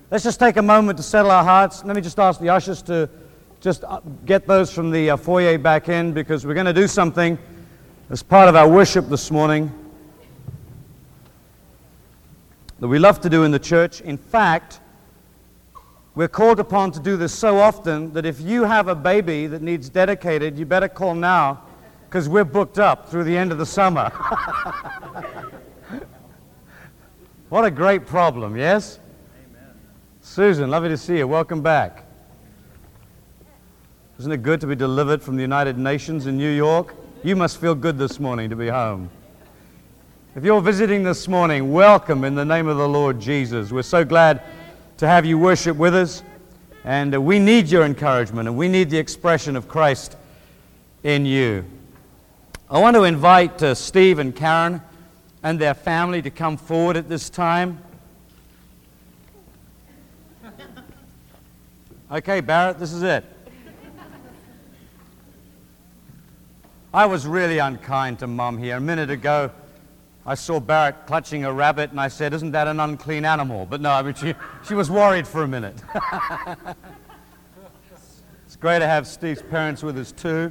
Let's just take a moment to settle our hearts. Let me just ask the ushers to just get those from the foyer back in, because we're going to do something as part of our worship this morning that we love to do in the church. In fact, we're called upon to do this so often that if you have a baby that needs dedicated, you better call now, because we're booked up through the end of the summer. What a great problem, yes? Amen. Susan, lovely to see you. Welcome back. Isn't it good to be delivered from the United Nations in New York? You must feel good this morning to be home. If you're visiting this morning, welcome in the name of the Lord Jesus. We're so glad to have you worship with us, and we need your encouragement, and we need the expression of Christ in you. I want to invite Steve and Karen and their family to come forward at this time. Okay, Barrett, this is it. I was really unkind to Mum here. A minute ago, I saw Barrett clutching a rabbit, and I said, "Isn't that an unclean animal?" But no, I mean, she was worried for a minute. It's great to have Steve's parents with us too.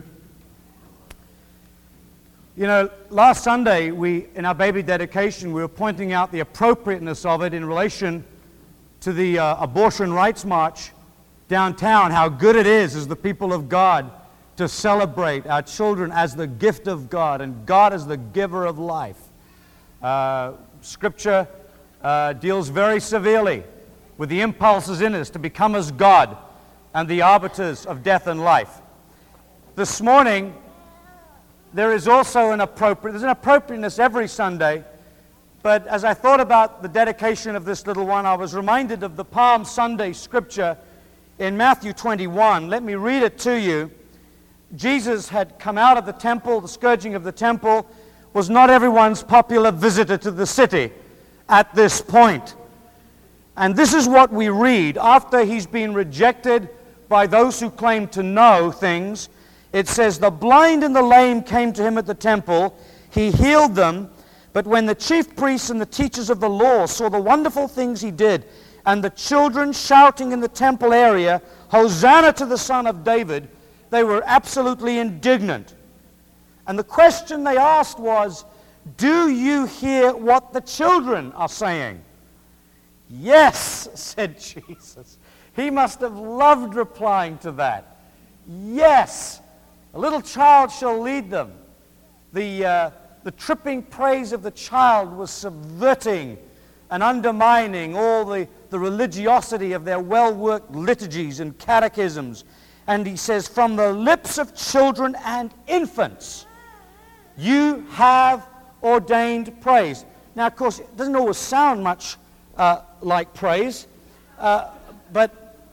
You know, last Sunday, in our baby dedication, we were pointing out the appropriateness of it in relation to the abortion rights march downtown, how good it is as the people of God to celebrate our children as the gift of God and God as the giver of life. Scripture deals very severely with the impulses in us to become as God and the arbiters of death and life. This morning, there's an appropriateness every Sunday, but as I thought about the dedication of this little one, I was reminded of the Palm Sunday scripture in Matthew 21. Let me read it to you. Jesus had come out of the temple. The scourging of the temple was not everyone's popular visitor to the city at this point. And this is what we read. After he's been rejected by those who claim to know things, it says, "The blind and the lame came to him at the temple. He healed them. But when the chief priests and the teachers of the law saw the wonderful things he did, and the children shouting in the temple area, 'Hosanna to the Son of David,' they were absolutely indignant. And the question they asked was, 'Do you hear what the children are saying?' 'Yes,' said Jesus. He must have loved replying to that. 'Yes, a little child shall lead them.'" The tripping praise of the child was subverting and undermining all the religiosity of their well-worked liturgies and catechisms. And he says, "From the lips of children and infants, you have ordained praise." Now, of course, it doesn't always sound much like praise, but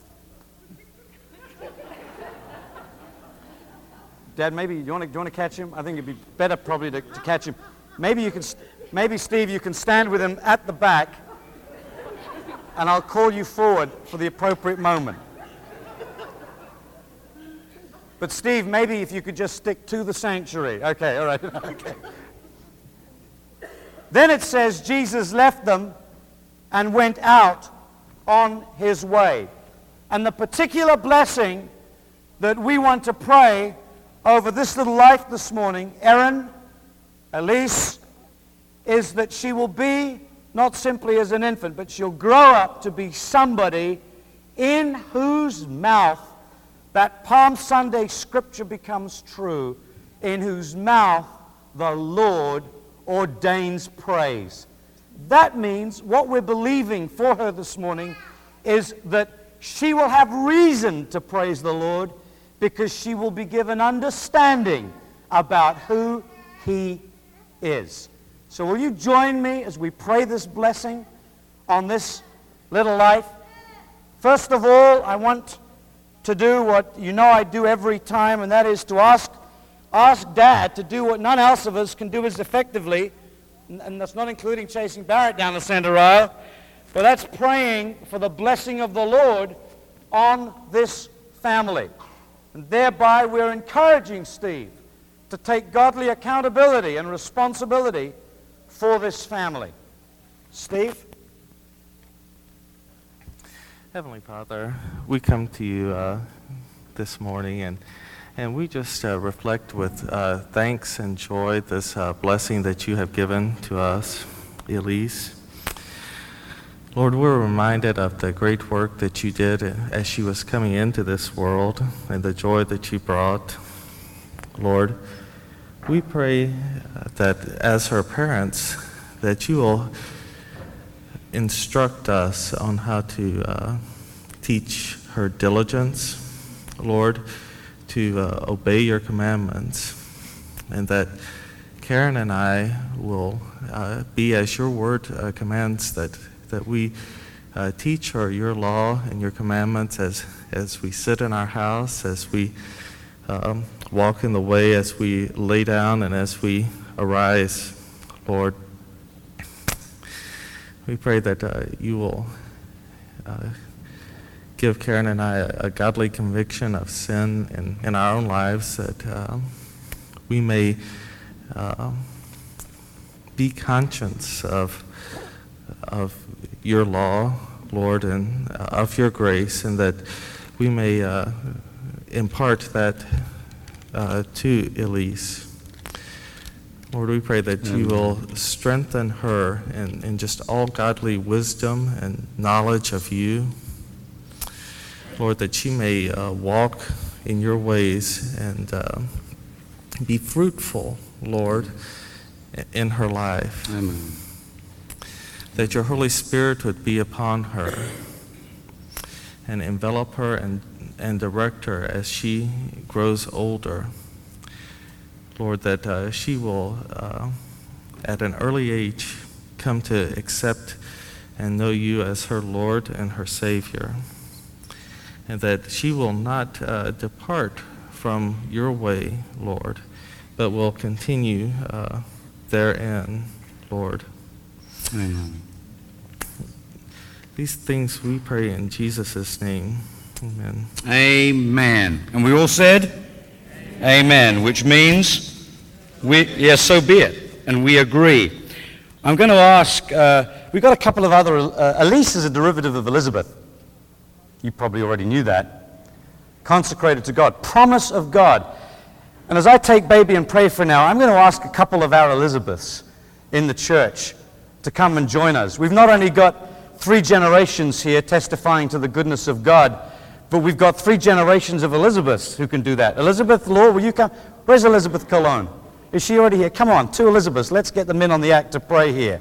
Dad, maybe do you want to catch him? I think it'd be better probably to catch him. Maybe Steve, you can stand with him at the back, and I'll call you forward for the appropriate moment. But Steve, maybe if you could just stick to the sanctuary. Okay, all right. Okay. Then it says Jesus left them and went out on his way. And the particular blessing that we want to pray over this little life this morning, Erin, Elise, is that she will be not simply as an infant, but she'll grow up to be somebody in whose mouth that Palm Sunday scripture becomes true, in whose mouth the Lord ordains praise. That means what we're believing for her this morning is that she will have reason to praise the Lord, because she will be given understanding about who he is. So will you join me as we pray this blessing on this little life? First of all, I want to do what you know I do every time, and that is to ask Dad to do what none else of us can do as effectively, and that's not including chasing Barrett down the center aisle, but that's praying for the blessing of the Lord on this family. And thereby we're encouraging Steve to take godly accountability and responsibility for this family. Steve? Heavenly Father, we come to you this morning and we just reflect with thanks and joy this blessing that you have given to us, Elise. Lord, we're reminded of the great work that you did as she was coming into this world and the joy that you brought. Lord, we pray that as her parents, that you will instruct us on how to teach her diligence, Lord, to obey your commandments, and that Karen and I will be as your word commands, that we teach her your law and your commandments as we sit in our house, as we walk in the way, as we lay down, and as we arise, Lord. We pray that you will give Karen and I a godly conviction of sin in our own lives, that we may be conscious of your law, Lord, and of your grace, and that we may impart that to Elise. Lord, we pray that you will strengthen her in just all godly wisdom and knowledge of you. Lord, that she may walk in your ways and be fruitful, Lord, in her life. Amen. That your Holy Spirit would be upon her and envelop her and direct her as she grows older. Lord, that she will, at an early age, come to accept and know you as her Lord and her Savior. And that she will not depart from your way, Lord, but will continue therein, Lord. Amen. These things we pray in Jesus' name. Amen. Amen. And we all said? Amen, which means, yes, so be it. And we agree. I'm going to ask, We've got a couple of other, Elise is a derivative of Elizabeth. You probably already knew that. Consecrated to God, promise of God. And as I take baby and pray for now, I'm going to ask a couple of our Elizabeths in the church to come and join us. We've not only got 3 generations here testifying to the goodness of God, but we've got 3 generations of Elizabeths who can do that. Elizabeth Law, will you come? Where's Elizabeth Cologne? Is she already here? Come on, 2 Elizabeths. Let's get them in on the act to pray here.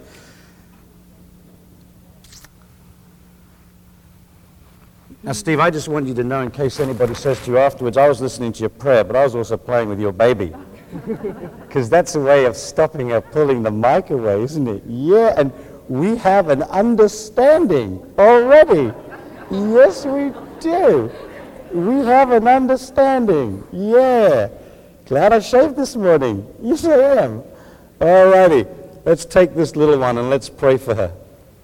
Now, Steve, I just want you to know, in case anybody says to you afterwards, I was listening to your prayer, but I was also playing with your baby. Because that's a way of stopping her pulling the mic away, isn't it? Yeah, and we have an understanding already. Yes, we do. We have an understanding. Yeah. Glad I shaved this morning. Yes, I am. All righty. Let's take this little one and let's pray for her.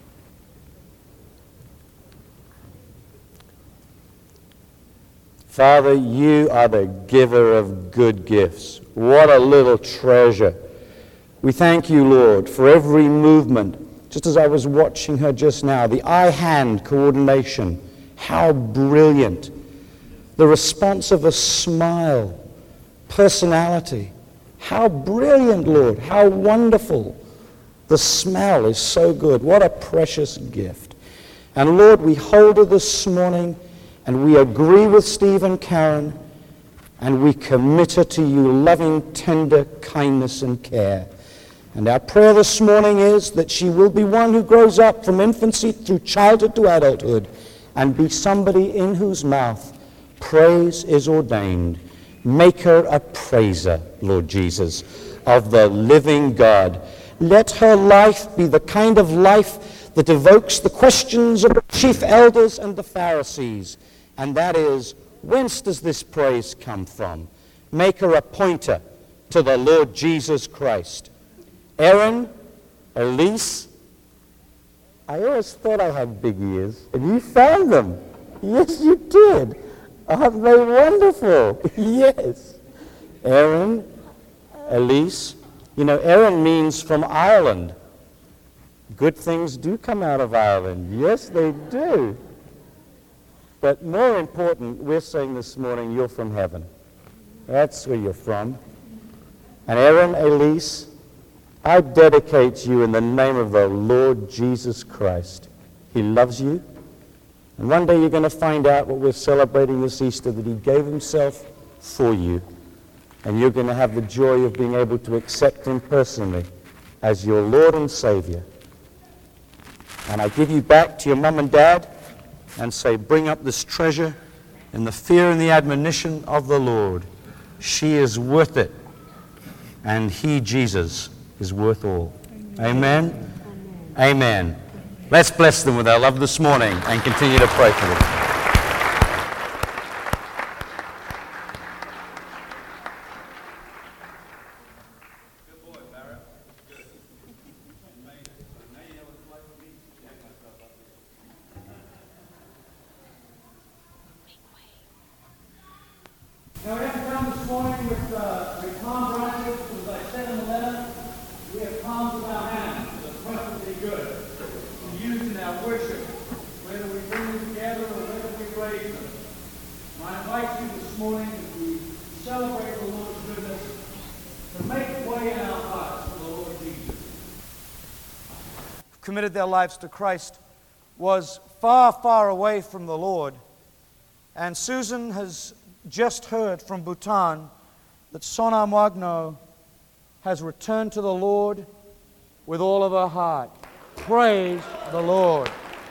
Father, you are the giver of good gifts. What a little treasure. We thank you, Lord, for every movement. Just as I was watching her just now, the eye-hand coordination, how brilliant. The response of a smile, personality, how brilliant, Lord, how wonderful. The smell is so good. What a precious gift. And Lord, we hold her this morning, and we agree with Steve and Karen, and we commit her to you, loving, tender kindness and care. And our prayer this morning is that she will be one who grows up from infancy through childhood to adulthood and be somebody in whose mouth praise is ordained. Make her a praiser, Lord Jesus, of the living God. Let her life be the kind of life that evokes the questions of the chief elders and the Pharisees, and that is, whence does this praise come from? Make her a pointer to the Lord Jesus Christ. Aaron, Elise, I always thought I had big ears, and you found them. Yes, you did. Aren't they wonderful? Yes. Aaron, Elise. You know, Aaron means from Ireland. Good things do come out of Ireland. Yes, they do. But more important, we're saying this morning, you're from heaven. That's where you're from. And Aaron, Elise, I dedicate you in the name of the Lord Jesus Christ. He loves you. And one day you're going to find out what we're celebrating this Easter, that he gave himself for you. And you're going to have the joy of being able to accept him personally as your Lord and Savior. And I give you back to your mom and dad and say, bring up this treasure in the fear and the admonition of the Lord. She is worth it. And he, Jesus, is worth all. Amen? Amen. Amen. Let's bless them with our love this morning and continue to pray for them. Now we haven't come this morning with palm branches, as I said in the letter. We have palms in our hands that are perfectly good to use in our worship, whether we bring them together or whether we raise them. And I invite you this morning, as we celebrate the Lord's goodness, to make way in our hearts for the Lord Jesus. Committed their lives to Christ, was far, far away from the Lord. And Susan has just heard from Bhutan that Sonam Wagno has returned to the Lord with all of her heart. Praise the Lord.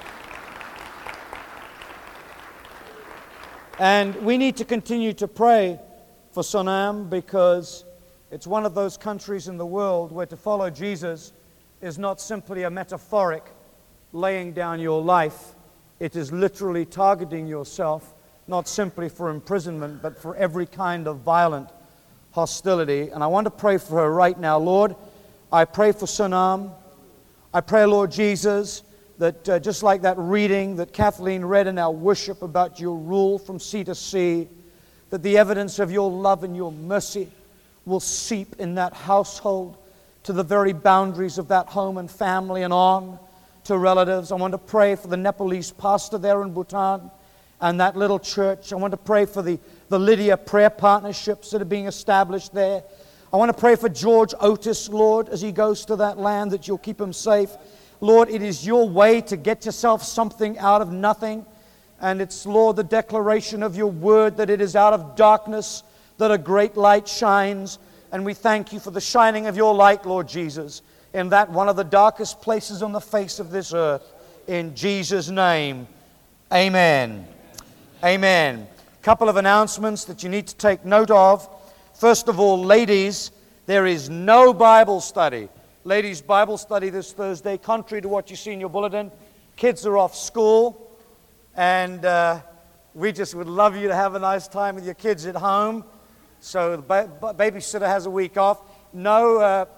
And we need to continue to pray for Sonam, because it's one of those countries in the world where to follow Jesus is not simply a metaphoric laying down your life. It is literally targeting yourself, not simply for imprisonment, but for every kind of violent hostility. And I want to pray for her right now. Lord, I pray for Sonam. I pray, Lord Jesus, that just like that reading that Kathleen read in our worship about your rule from sea to sea, that the evidence of your love and your mercy will seep in that household to the very boundaries of that home and family and on to relatives. I want to pray for the Nepalese pastor there in Bhutan and that little church. I want to pray for the Lydia prayer partnerships that are being established there. I want to pray for George Otis, Lord, as he goes to that land, that you'll keep him safe. Lord, it is your way to get yourself something out of nothing. And it's, Lord, the declaration of your word that it is out of darkness that a great light shines. And we thank you for the shining of your light, Lord Jesus, in that one of the darkest places on the face of this earth. In Jesus' name, amen. Amen. A couple of announcements that you need to take note of. First of all, ladies, there is no Bible study. Ladies' Bible study this Thursday, contrary to what you see in your bulletin. Kids are off school, and we just would love you to have a nice time with your kids at home. So the babysitter has a week off. No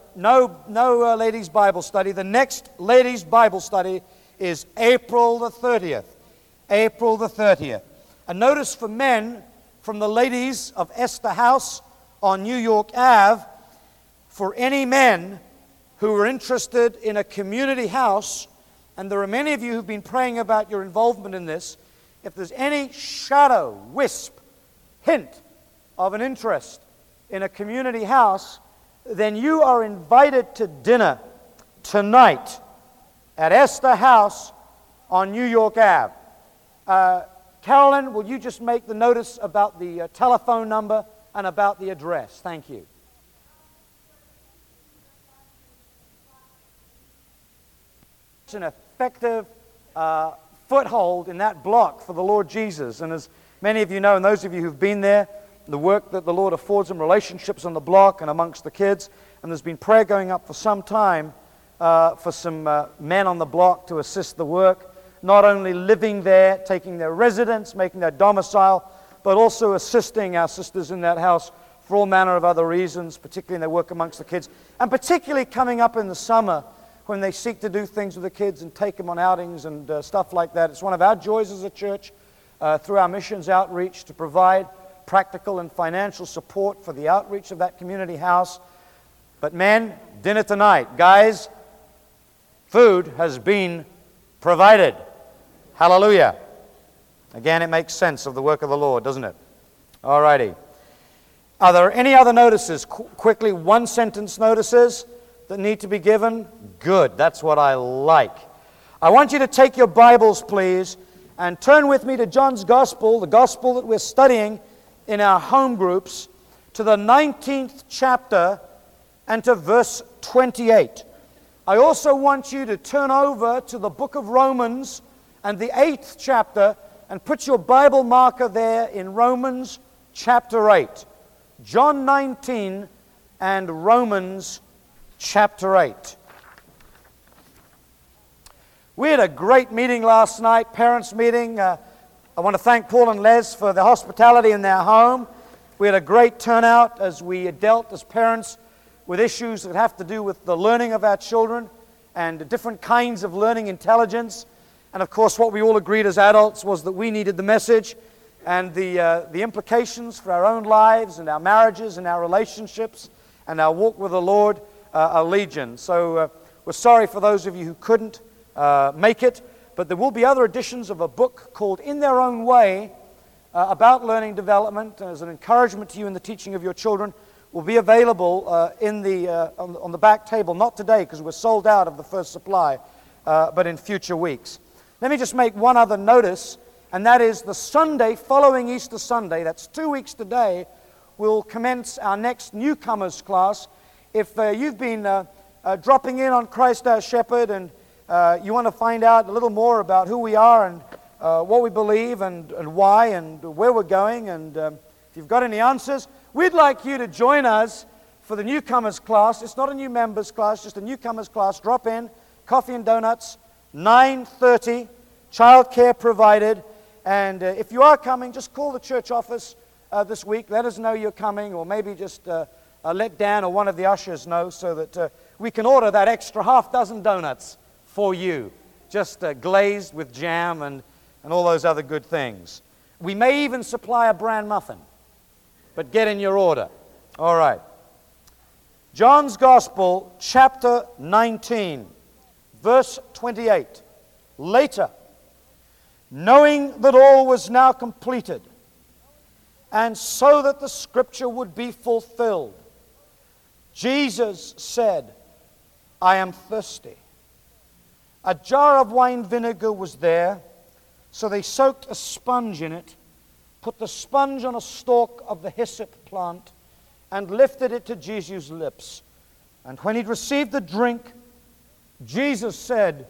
ladies' Bible study. The next ladies' Bible study is April the 30th. April the 30th. A notice for men from the ladies of Esther House on New York Ave, for any men who are interested in a community house, and there are many of you who've been praying about your involvement in this. If there's any shadow, wisp, hint of an interest in a community house, then you are invited to dinner tonight at Esther House on New York Ave. Carolyn, will you just make the notice about the telephone number and about the address? Thank you. It's an effective foothold in that block for the Lord Jesus. And as many of you know, and those of you who've been there, the work that the Lord affords them, relationships on the block and amongst the kids. And there's been prayer going up for some time for some men on the block to assist the work. Not only living there, taking their residence, making their domicile, but also assisting our sisters in that house for all manner of other reasons, particularly in their work amongst the kids. And particularly coming up in the summer when they seek to do things with the kids and take them on outings and stuff like that. It's one of our joys as a church through our missions outreach to provide practical and financial support for the outreach of that community house. But men, dinner tonight. Guys, food has been provided. Hallelujah. Again, it makes sense of the work of the Lord, doesn't it? All righty. Are there any other notices? Quickly, one-sentence notices that need to be given? Good. That's what I like. I want you to take your Bibles, please, and turn with me to John's Gospel, the Gospel that we're studying in our home groups, to the 19th chapter and to verse 28. I also want you to turn over to the book of Romans and the 8th chapter and put your Bible marker there in Romans chapter 8. John 19 and Romans chapter 8. We had a great meeting last night, parents' meeting. I want to thank Paul and Les for the hospitality in their home. We had a great turnout as we dealt as parents with issues that have to do with the learning of our children and different kinds of learning intelligence. And of course, what we all agreed as adults was that we needed the message, and the implications for our own lives and our marriages and our relationships and our walk with the Lord are legion. So we're sorry for those of you who couldn't make it, but there will be other editions of a book called In Their Own Way about learning development as an encouragement to you in the teaching of your children. Will be available on the back table, not today because we're sold out of the first supply, but in future weeks. Let me just make one other notice, and that is the Sunday following Easter Sunday, that's 2 weeks today, we'll commence our next newcomers class. If you've been dropping in on Christ our Shepherd and you want to find out a little more about who we are and what we believe and why and where we're going, and if you've got any answers, we'd like you to join us for the newcomers class. It's not a new members class, just a newcomers class. Drop in, coffee and donuts, 9:30, childcare provided. And if you are coming, just call the church office this week. Let us know you're coming, or maybe just let Dan or one of the ushers know so that we can order that extra half dozen donuts for you, just glazed with jam and all those other good things. We may even supply a bran muffin, but get in your order. All right. John's Gospel, chapter 19, verse 28. Later, knowing that all was now completed, and so that the Scripture would be fulfilled, Jesus said, I am thirsty. A jar of wine vinegar was there, so they soaked a sponge in it, put the sponge on a stalk of the hyssop plant, and lifted it to Jesus' lips. And when he'd received the drink, Jesus said,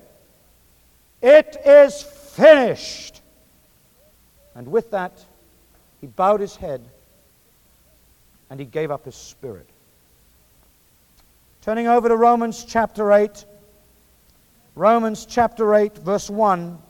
It is finished. And with that, he bowed his head and he gave up his spirit. Turning over to Romans chapter 8. Romans chapter 8, verse 1.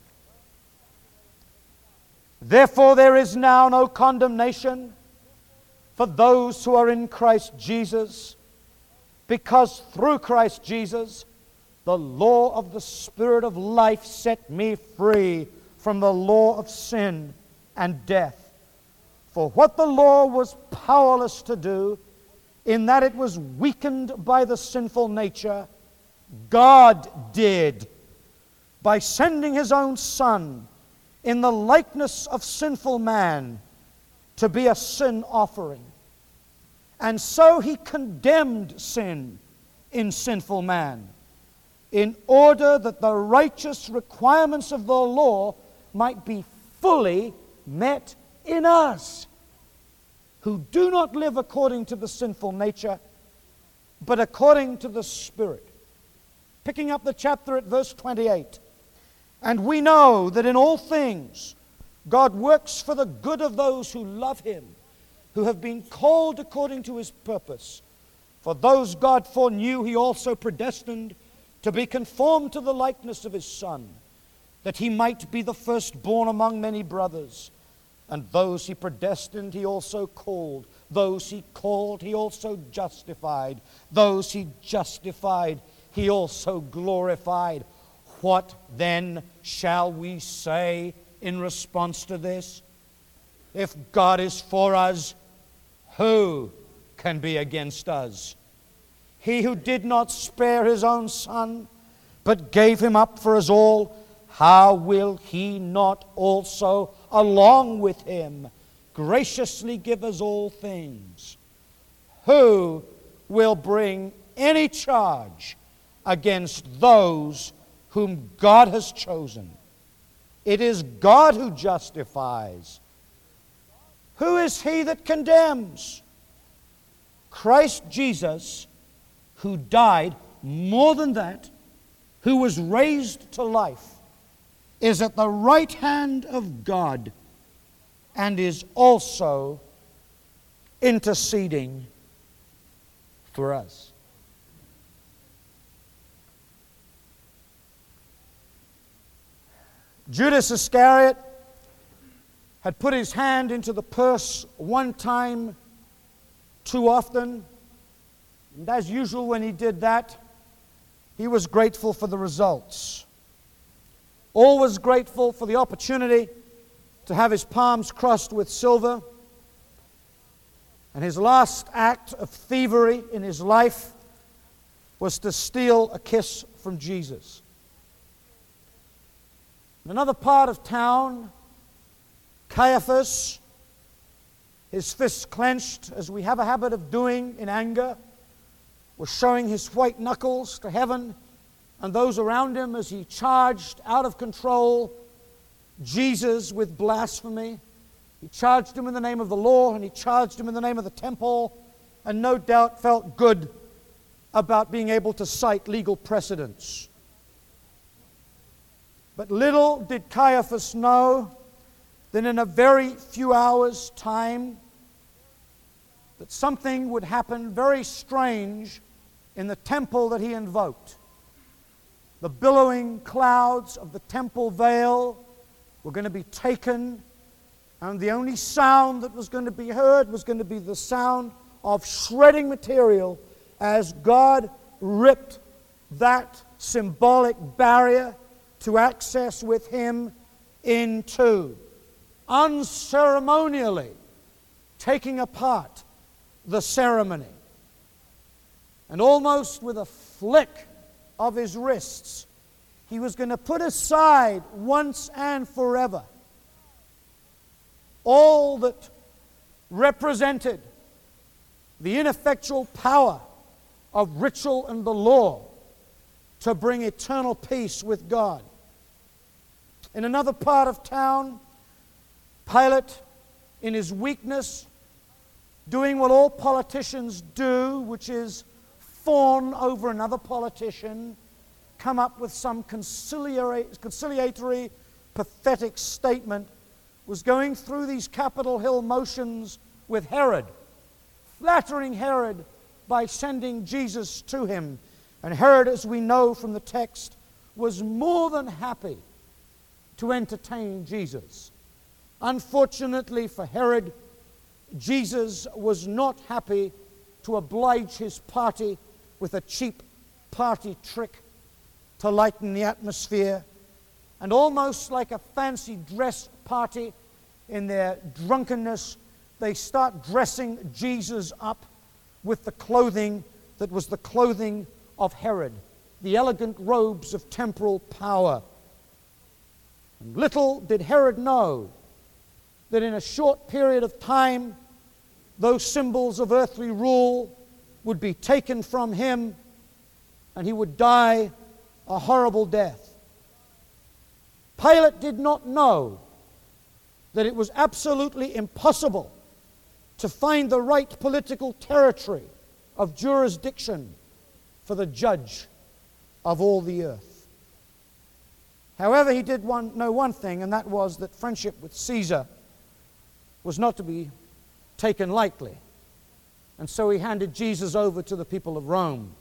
Therefore there is now no condemnation for those who are in Christ Jesus, because through Christ Jesus the law of the Spirit of life set me free from the law of sin and death. For what the law was powerless to do, in that it was weakened by the sinful nature, God did by sending His own Son in the likeness of sinful man to be a sin offering. And so He condemned sin in sinful man, in order that the righteous requirements of the law might be fully met in us, who do not live according to the sinful nature, but according to the Spirit. Picking up the chapter at verse 28. And we know that in all things God works for the good of those who love Him, who have been called according to His purpose. For those God foreknew, He also predestined to be conformed to the likeness of His Son, that He might be the firstborn among many brothers. And those He predestined, He also called. Those He called, He also justified. Those He justified, He also glorified. What then shall we say in response to this? If God is for us, who can be against us? He who did not spare His own Son, but gave Him up for us all, how will he not also, along with him, graciously give us all things? Who will bring any charge against those whom God has chosen? It is God who justifies. Who is he that condemns? Christ Jesus, who died, more than that, who was raised to life, is at the right hand of God and is also interceding for us. Judas Iscariot had put his hand into the purse one time too often, and as usual when he did that, he was grateful for the results. Always grateful for the opportunity to have his palms crossed with silver. And his last act of thievery in his life was to steal a kiss from Jesus. In another part of town, Caiaphas, his fists clenched, as we have a habit of doing in anger, was showing his white knuckles to heaven and those around him as he charged out of control Jesus with blasphemy. He charged him in the name of the law, and he charged him in the name of the temple, and no doubt felt good about being able to cite legal precedents. But little did Caiaphas know that in a very few hours' time that something would happen very strange in the temple that he invoked. The billowing clouds of the temple veil were going to be taken, and the only sound that was going to be heard was going to be the sound of shredding material as God ripped that symbolic barrier to access with him in two, unceremonially taking apart the ceremony. And almost with a flick of his wrists, he was going to put aside once and forever all that represented the ineffectual power of ritual and the law to bring eternal peace with God. In another part of town, Pilate, in his weakness, doing what all politicians do, which is fawn over another politician, come up with some conciliatory, pathetic statement, was going through these Capitol Hill motions with Herod, flattering Herod by sending Jesus to him. And Herod, as we know from the text, was more than happy to entertain Jesus. Unfortunately for Herod, Jesus was not happy to oblige his party with a cheap party trick to lighten the atmosphere, and almost like a fancy dress party in their drunkenness, they start dressing Jesus up with the clothing that was the clothing of Herod, the elegant robes of temporal power. And little did Herod know that in a short period of time, those symbols of earthly rule would be taken from him, and he would die a horrible death. Pilate did not know that it was absolutely impossible to find the right political territory of jurisdiction for the judge of all the earth. However, he did know one thing, and that was that friendship with Caesar was not to be taken lightly. And so he handed Jesus over to the people of Rome.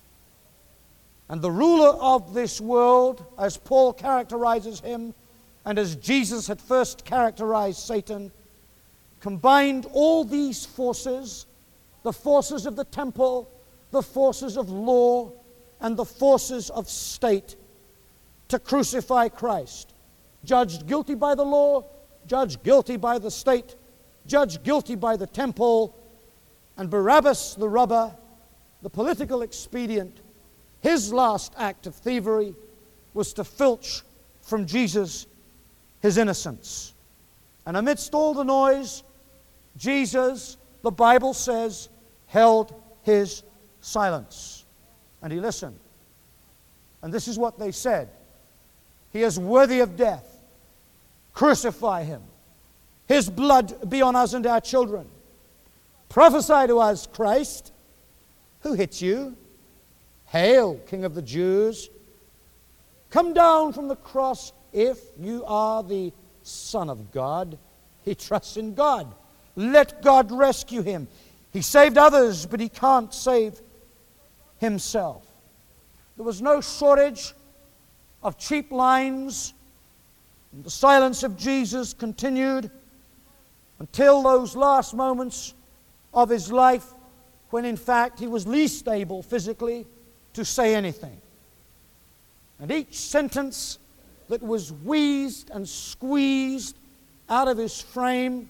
And the ruler of this world, as Paul characterizes him, and as Jesus had first characterized Satan, combined all these forces, the forces of the temple, the forces of law, and the forces of state, to crucify Christ. Judged guilty by the law, judged guilty by the state, judged guilty by the temple, and Barabbas the robber, the political expedient, his last act of thievery was to filch from Jesus his innocence. And amidst all the noise, Jesus, the Bible says, held his silence. And he listened. And this is what they said: "He is worthy of death. Crucify him. His blood be on us and our children. Prophesy to us, Christ. Who hit you? Hail, King of the Jews. Come down from the cross if you are the Son of God." He trusts in God. Let God rescue him. He saved others, but he can't save himself. There was no shortage of cheap lines. And the silence of Jesus continued until those last moments of his life, when in fact he was least able physically to say anything. And each sentence that was wheezed and squeezed out of his frame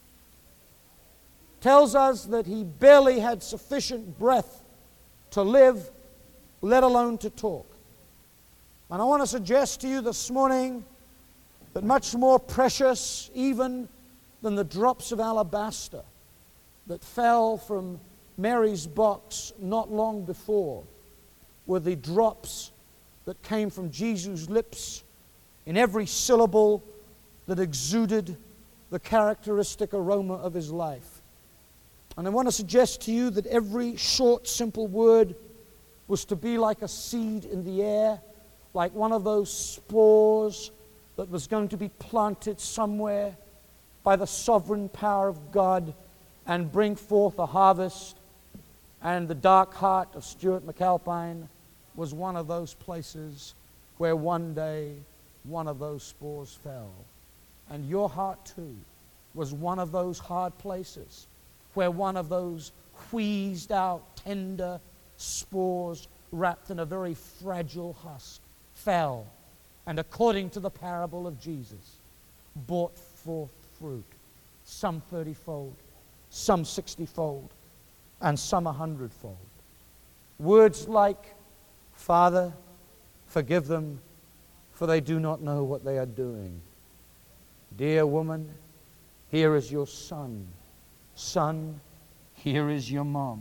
tells us that he barely had sufficient breath to live, let alone to talk. And I want to suggest to you this morning that much more precious even than the drops of alabaster that fell from Mary's box not long before were the drops that came from Jesus' lips in every syllable that exuded the characteristic aroma of his life. And I want to suggest to you that every short, simple word was to be like a seed in the air, like one of those spores that was going to be planted somewhere by the sovereign power of God and bring forth a harvest. And the dark heart of Stuart McAlpine was one of those places where one day one of those spores fell. And your heart too was one of those hard places where one of those wheezed out tender spores wrapped in a very fragile husk fell, and according to the parable of Jesus, brought forth fruit, some 30-fold, some 60-fold, and some 100-fold. Words like, "Father, forgive them, for they do not know what they are doing. Dear woman, here is your son. Son, here is your mom.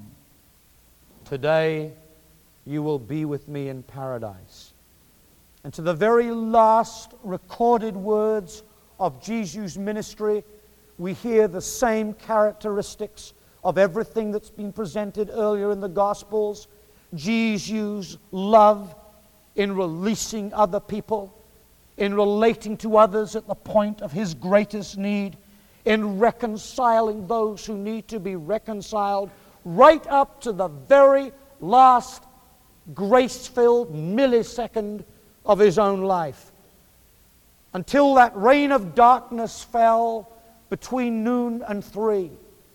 Today you will be with me in paradise." And to the very last recorded words of Jesus' ministry, we hear the same characteristics of everything that's been presented earlier in the Gospels. Jesus' love in releasing other people, in relating to others at the point of his greatest need, in reconciling those who need to be reconciled, right up to the very last grace-filled millisecond of his own life. Until that rain of darkness fell between noon and 3.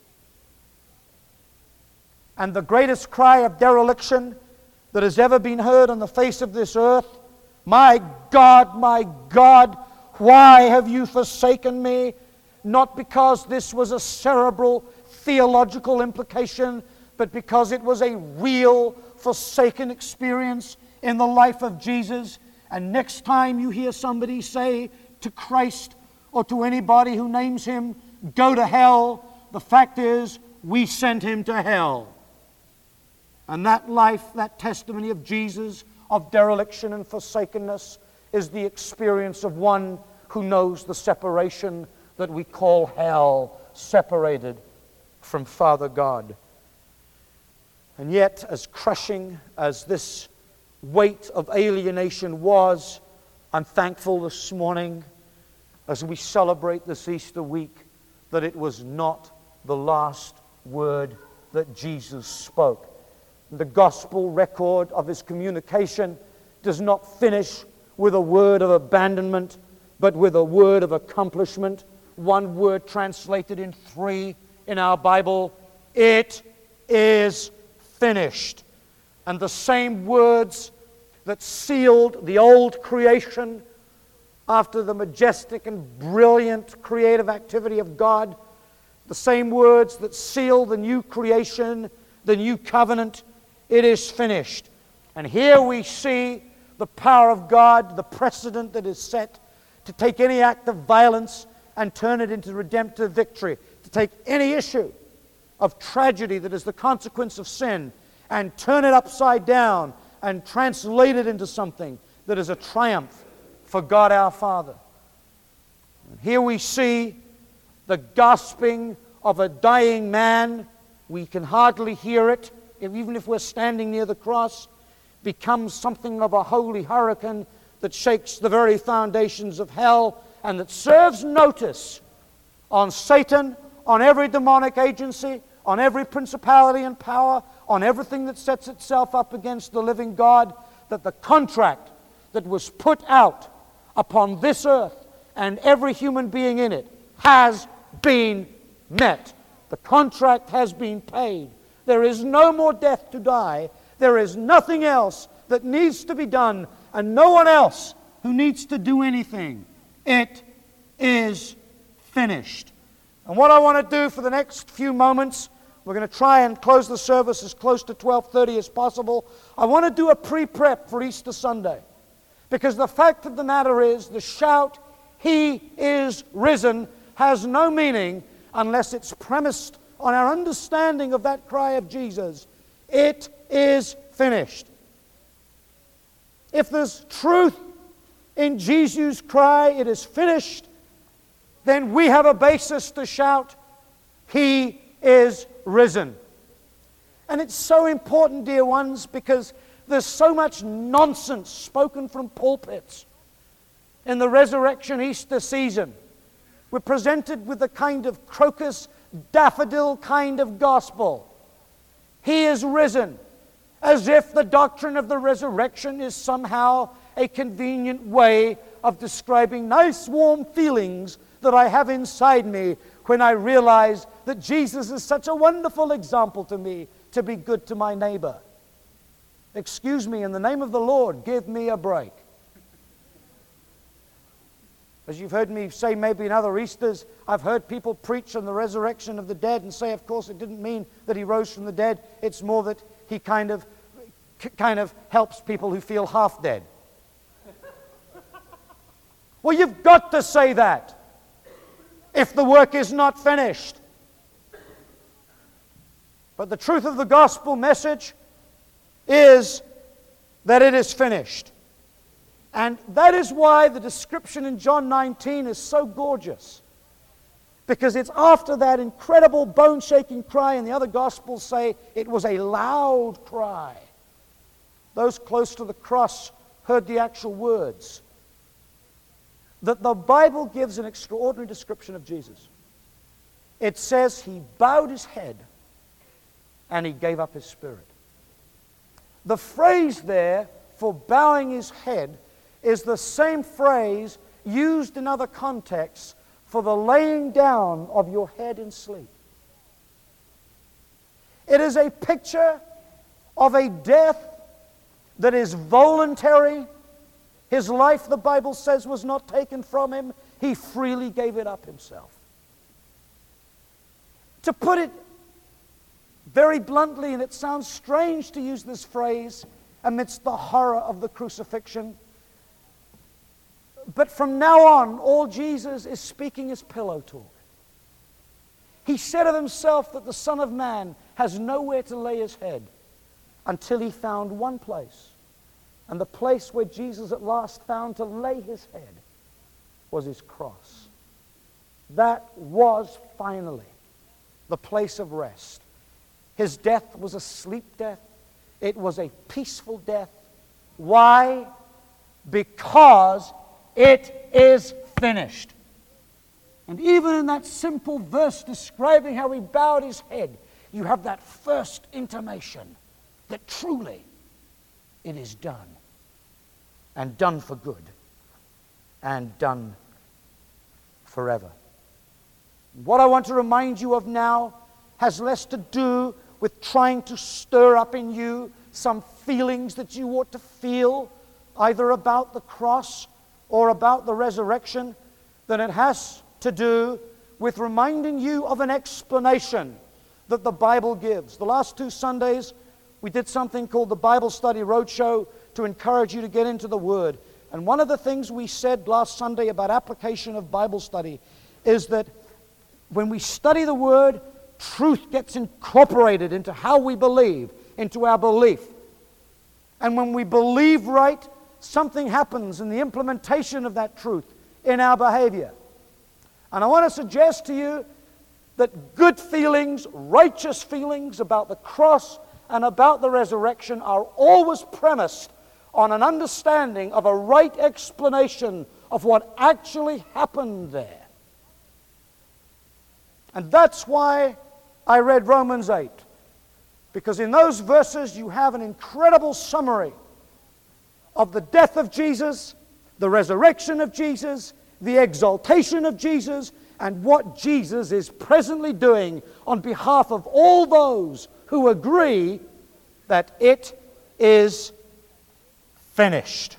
And the greatest cry of dereliction that has ever been heard on the face of this earth, my God, why have you forsaken me?" Not because this was a cerebral theological implication, but because it was a real forsaken experience in the life of Jesus. And next time you hear somebody say to Christ or to anybody who names him, "Go to hell," the fact is, we sent him to hell. And that life, that testimony of Jesus, of dereliction and forsakenness, is the experience of one who knows the separation that we call hell, separated from Father God. And yet, as crushing as this weight of alienation was, I'm thankful this morning, as we celebrate this Easter week, that it was not the last word that Jesus spoke. The gospel record of his communication does not finish with a word of abandonment, but with a word of accomplishment. One word translated in 3 in our Bible: "It is finished." And the same words that sealed the old creation after the majestic and brilliant creative activity of God, the same words that seal the new creation, the new covenant: "It is finished." And here we see the power of God, the precedent that is set to take any act of violence and turn it into redemptive victory, to take any issue of tragedy that is the consequence of sin and turn it upside down and translate it into something that is a triumph for God our Father. And here we see the gasping of a dying man. We can hardly hear it, even if we're standing near the cross. Becomes something of a holy hurricane that shakes the very foundations of hell and that serves notice on Satan, on every demonic agency, on every principality and power, on everything that sets itself up against the living God, that the contract that was put out upon this earth and every human being in it has been met. The contract has been paid. There is no more death to die. There is nothing else that needs to be done, and no one else who needs to do anything. It is finished. And what I want to do for the next few moments, we're going to try and close the service as close to 12:30 as possible. I want to do a pre-prep for Easter Sunday. Because the fact of the matter is, the shout, "He is risen," has no meaning unless it's premised on our understanding of that cry of Jesus. It is finished. If there's truth in Jesus' cry, "It is finished," then we have a basis to shout, "He is risen." And it's so important, dear ones, because there's so much nonsense spoken from pulpits in the resurrection Easter season. We're presented with a kind of crocus, daffodil kind of gospel. He is risen, as if the doctrine of the resurrection is somehow a convenient way of describing nice warm feelings that I have inside me when I realize that Jesus is such a wonderful example to me to be good to my neighbor. Excuse me, in the name of the Lord, give me a break. As you've heard me say maybe in other Easters, I've heard people preach on the resurrection of the dead and say, of course, it didn't mean that he rose from the dead. It's more that he kind of helps people who feel half dead. Well, you've got to say that if the work is not finished. But the truth of the gospel message is that it is finished. And that is why the description in John 19 is so gorgeous. Because it's after that incredible bone-shaking cry, and the other Gospels say it was a loud cry. Those close to the cross heard the actual words. That the Bible gives an extraordinary description of Jesus. It says he bowed his head and he gave up his spirit. The phrase there for bowing his head is the same phrase used in other contexts for the laying down of your head in sleep. It is a picture of a death that is voluntary. His life, the Bible says, was not taken from him. He freely gave it up himself. To put it very bluntly, and it sounds strange to use this phrase amidst the horror of the crucifixion, but from now on, all Jesus is speaking is pillow talk. He said of himself that the Son of Man has nowhere to lay his head until he found one place. And the place where Jesus at last found to lay his head was his cross. That was finally the place of rest. His death was a sleep death. It was a peaceful death. Why? Because it is finished. And even in that simple verse describing how he bowed his head, you have that first intimation that truly it is done. And done for good. And done forever. What I want to remind you of now has less to do with trying to stir up in you some feelings that you ought to feel, either about the cross or about the resurrection, than it has to do with reminding you of an explanation that the Bible gives. The last 2 Sundays, we did something called the Bible Study Roadshow to encourage you to get into the Word. And one of the things we said last Sunday about application of Bible study is that when we study the Word, truth gets incorporated into how we believe, into our belief. And when we believe right, something happens in the implementation of that truth in our behavior. And I want to suggest to you that good feelings, righteous feelings about the cross and about the resurrection are always premised on an understanding of a right explanation of what actually happened there. And that's why I read Romans 8. Because in those verses you have an incredible summary of the death of Jesus, the resurrection of Jesus, the exaltation of Jesus, and what Jesus is presently doing on behalf of all those who agree that it is finished.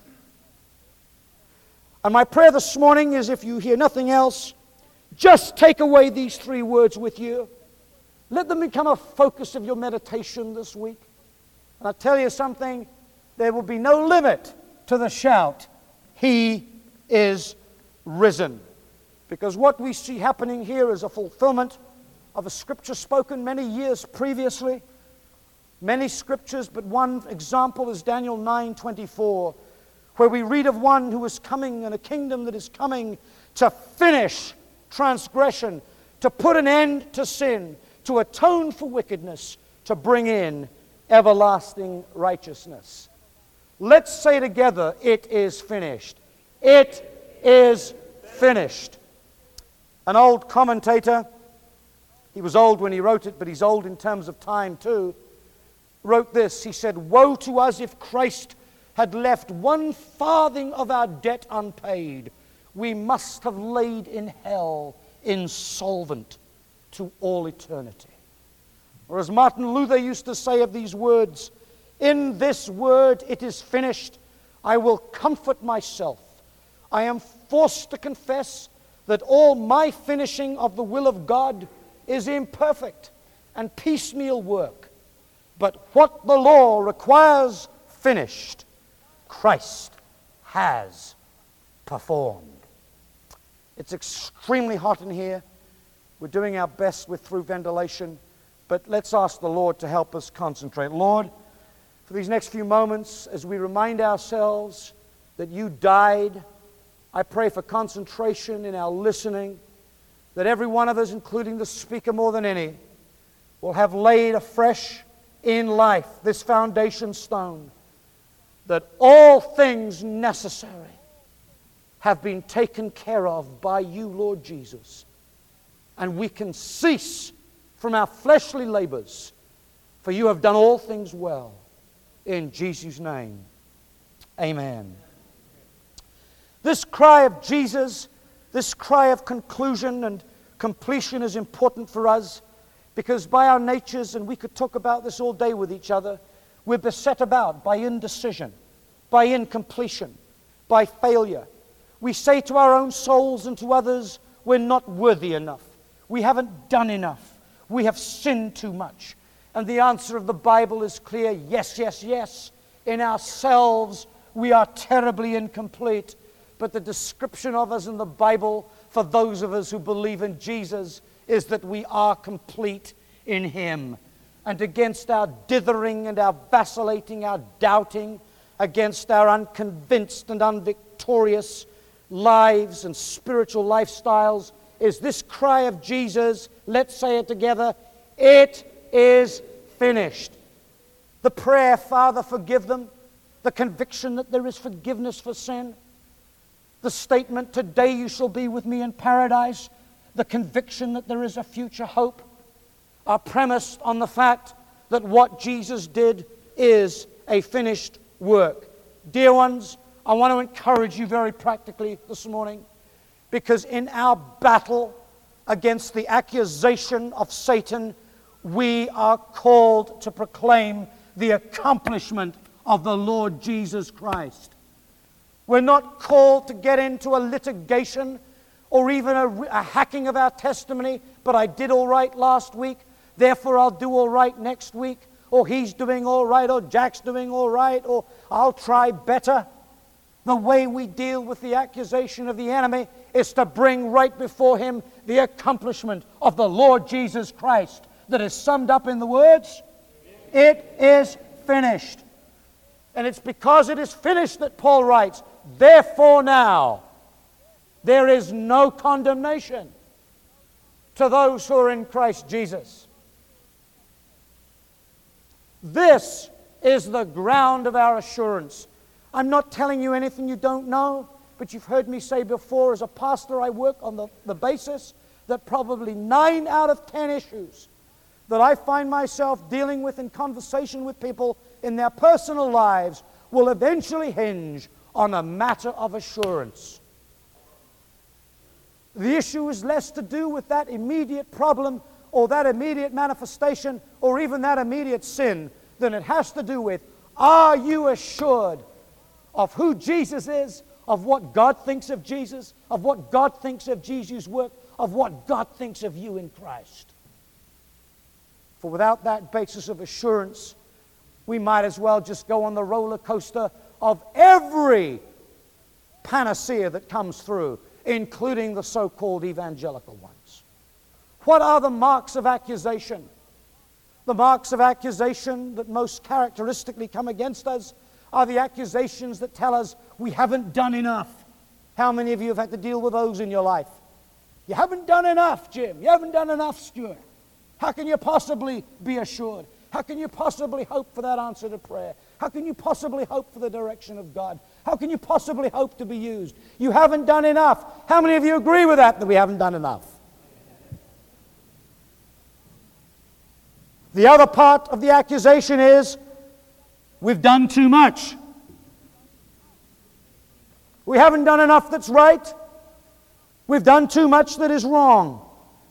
And my prayer this morning is, if you hear nothing else, just take away these three words with you. Let them become a focus of your meditation this week. And I'll tell you something, there will be no limit to the shout, "He is risen." Because what we see happening here is a fulfillment of a scripture spoken many years previously. Many scriptures, but one example is Daniel 9:24, where we read of one who is coming and a kingdom that is coming to finish transgression, to put an end to sin, to atone for wickedness, to bring in everlasting righteousness. Let's say together, it is finished. It is finished. An old commentator, he was old when he wrote it, but he's old in terms of time too, wrote this. He said, "Woe to us if Christ had left one farthing of our debt unpaid. We must have laid in hell insolvent to all eternity." Or as Martin Luther used to say of these words, "In this word, it is finished, I will comfort myself. I am forced to confess that all my finishing of the will of God is imperfect and piecemeal work. But what the law requires finished, Christ has performed." It's extremely hot in here. We're doing our best with through ventilation, but let's ask the Lord to help us concentrate. Lord, for these next few moments, as we remind ourselves that you died, I pray for concentration in our listening, that every one of us, including the speaker more than any, will have laid afresh in life this foundation stone, that all things necessary have been taken care of by you, Lord Jesus. And we can cease from our fleshly labors, for you have done all things well. In Jesus' name, amen. This cry of Jesus, this cry of conclusion and completion is important for us, because by our natures, and we could talk about this all day with each other, we're beset about by indecision, by incompletion, by failure. We say to our own souls and to others, we're not worthy enough. We haven't done enough. We have sinned too much. And the answer of the Bible is clear: yes, yes, yes. In ourselves, we are terribly incomplete. But the description of us in the Bible, for those of us who believe in Jesus, is that we are complete in Him. And against our dithering and our vacillating, our doubting, against our unconvinced and unvictorious lives and spiritual lifestyles, is this cry of Jesus. Let's say it together: it is finished. The prayer, "Father, forgive them," the conviction that there is forgiveness for sin, the statement, "Today you shall be with me in paradise," the conviction that there is a future hope, are premised on the fact that what Jesus did is a finished work. Dear ones, I want to encourage you very practically this morning, because in our battle against the accusation of Satan, we are called to proclaim the accomplishment of the Lord Jesus Christ. We're not called to get into a litigation or even a hacking of our testimony, but I did all right last week, therefore I'll do all right next week. or he's doing all right, or Jack's doing all right, or I'll try better. The way we deal with the accusation of the enemy is to bring right before him the accomplishment of the Lord Jesus Christ that is summed up in the words, "It is finished." And it's because it is finished that Paul writes, "Therefore now there is no condemnation to those who are in Christ Jesus." This is the ground of our assurance. I'm not telling you anything you don't know, but you've heard me say before, as a pastor, I work on the basis that probably 9 out of 10 issues that I find myself dealing with in conversation with people in their personal lives will eventually hinge on a matter of assurance. The issue is less to do with that immediate problem or that immediate manifestation or even that immediate sin than it has to do with, are you assured of who Jesus is, of what God thinks of Jesus, of what God thinks of Jesus' work, of what God thinks of you in Christ? For without that basis of assurance, we might as well just go on the roller coaster of every panacea that comes through, including the so-called evangelical ones. What are the marks of accusation? The marks of accusation that most characteristically come against us are the accusations that tell us we haven't done enough. How many of you have had to deal with those in your life? You haven't done enough, Jim. You haven't done enough, Stuart. How can you possibly be assured? How can you possibly hope for that answer to prayer? How can you possibly hope for the direction of God? How can you possibly hope to be used? You haven't done enough. How many of you agree with that we haven't done enough? The other part of the accusation is we've done too much. We haven't done enough that's right. We've done too much that is wrong.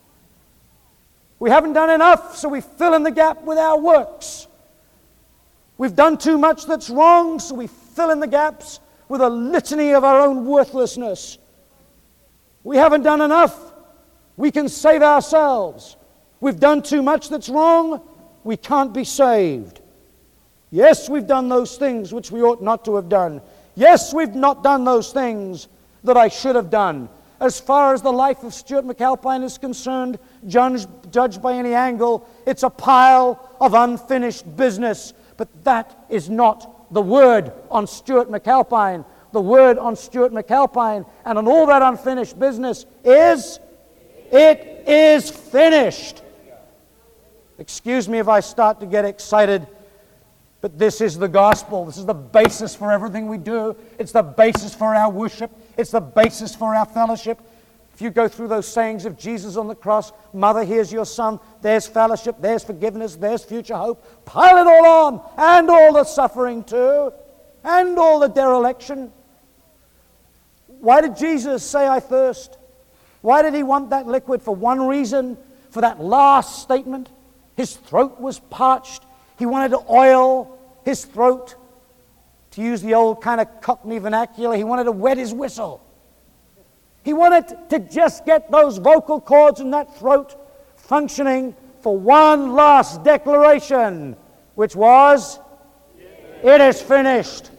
We haven't done enough, so we fill in the gap with our works. We've done too much that's wrong, so we fill in the gaps with a litany of our own worthlessness. We haven't done enough. We can save ourselves. We've done too much that's wrong. We can't be saved. Yes, we've done those things which we ought not to have done. Yes, we've not done those things that I should have done. As far as the life of Stuart McAlpine is concerned, judged by any angle, it's a pile of unfinished business. But that is not the word on Stuart McAlpine. The word on Stuart McAlpine and on all that unfinished business is, it is finished. Excuse me if I start to get excited, but this is the gospel. This is the basis for everything we do. It's the basis for our worship. It's the basis for our fellowship. If you go through those sayings of Jesus on the cross, Mother, here's your Son, there's fellowship, there's forgiveness, there's future hope. Pile it all on, and all the suffering too, and all the dereliction. Why did Jesus say, I thirst? Why did he want that liquid? For one reason, for that last statement. His throat was parched. He wanted to oil his throat. To use the old kind of Cockney vernacular, he wanted to wet his whistle. He wanted to just get those vocal cords in that throat functioning for one last declaration, which was, it is finished.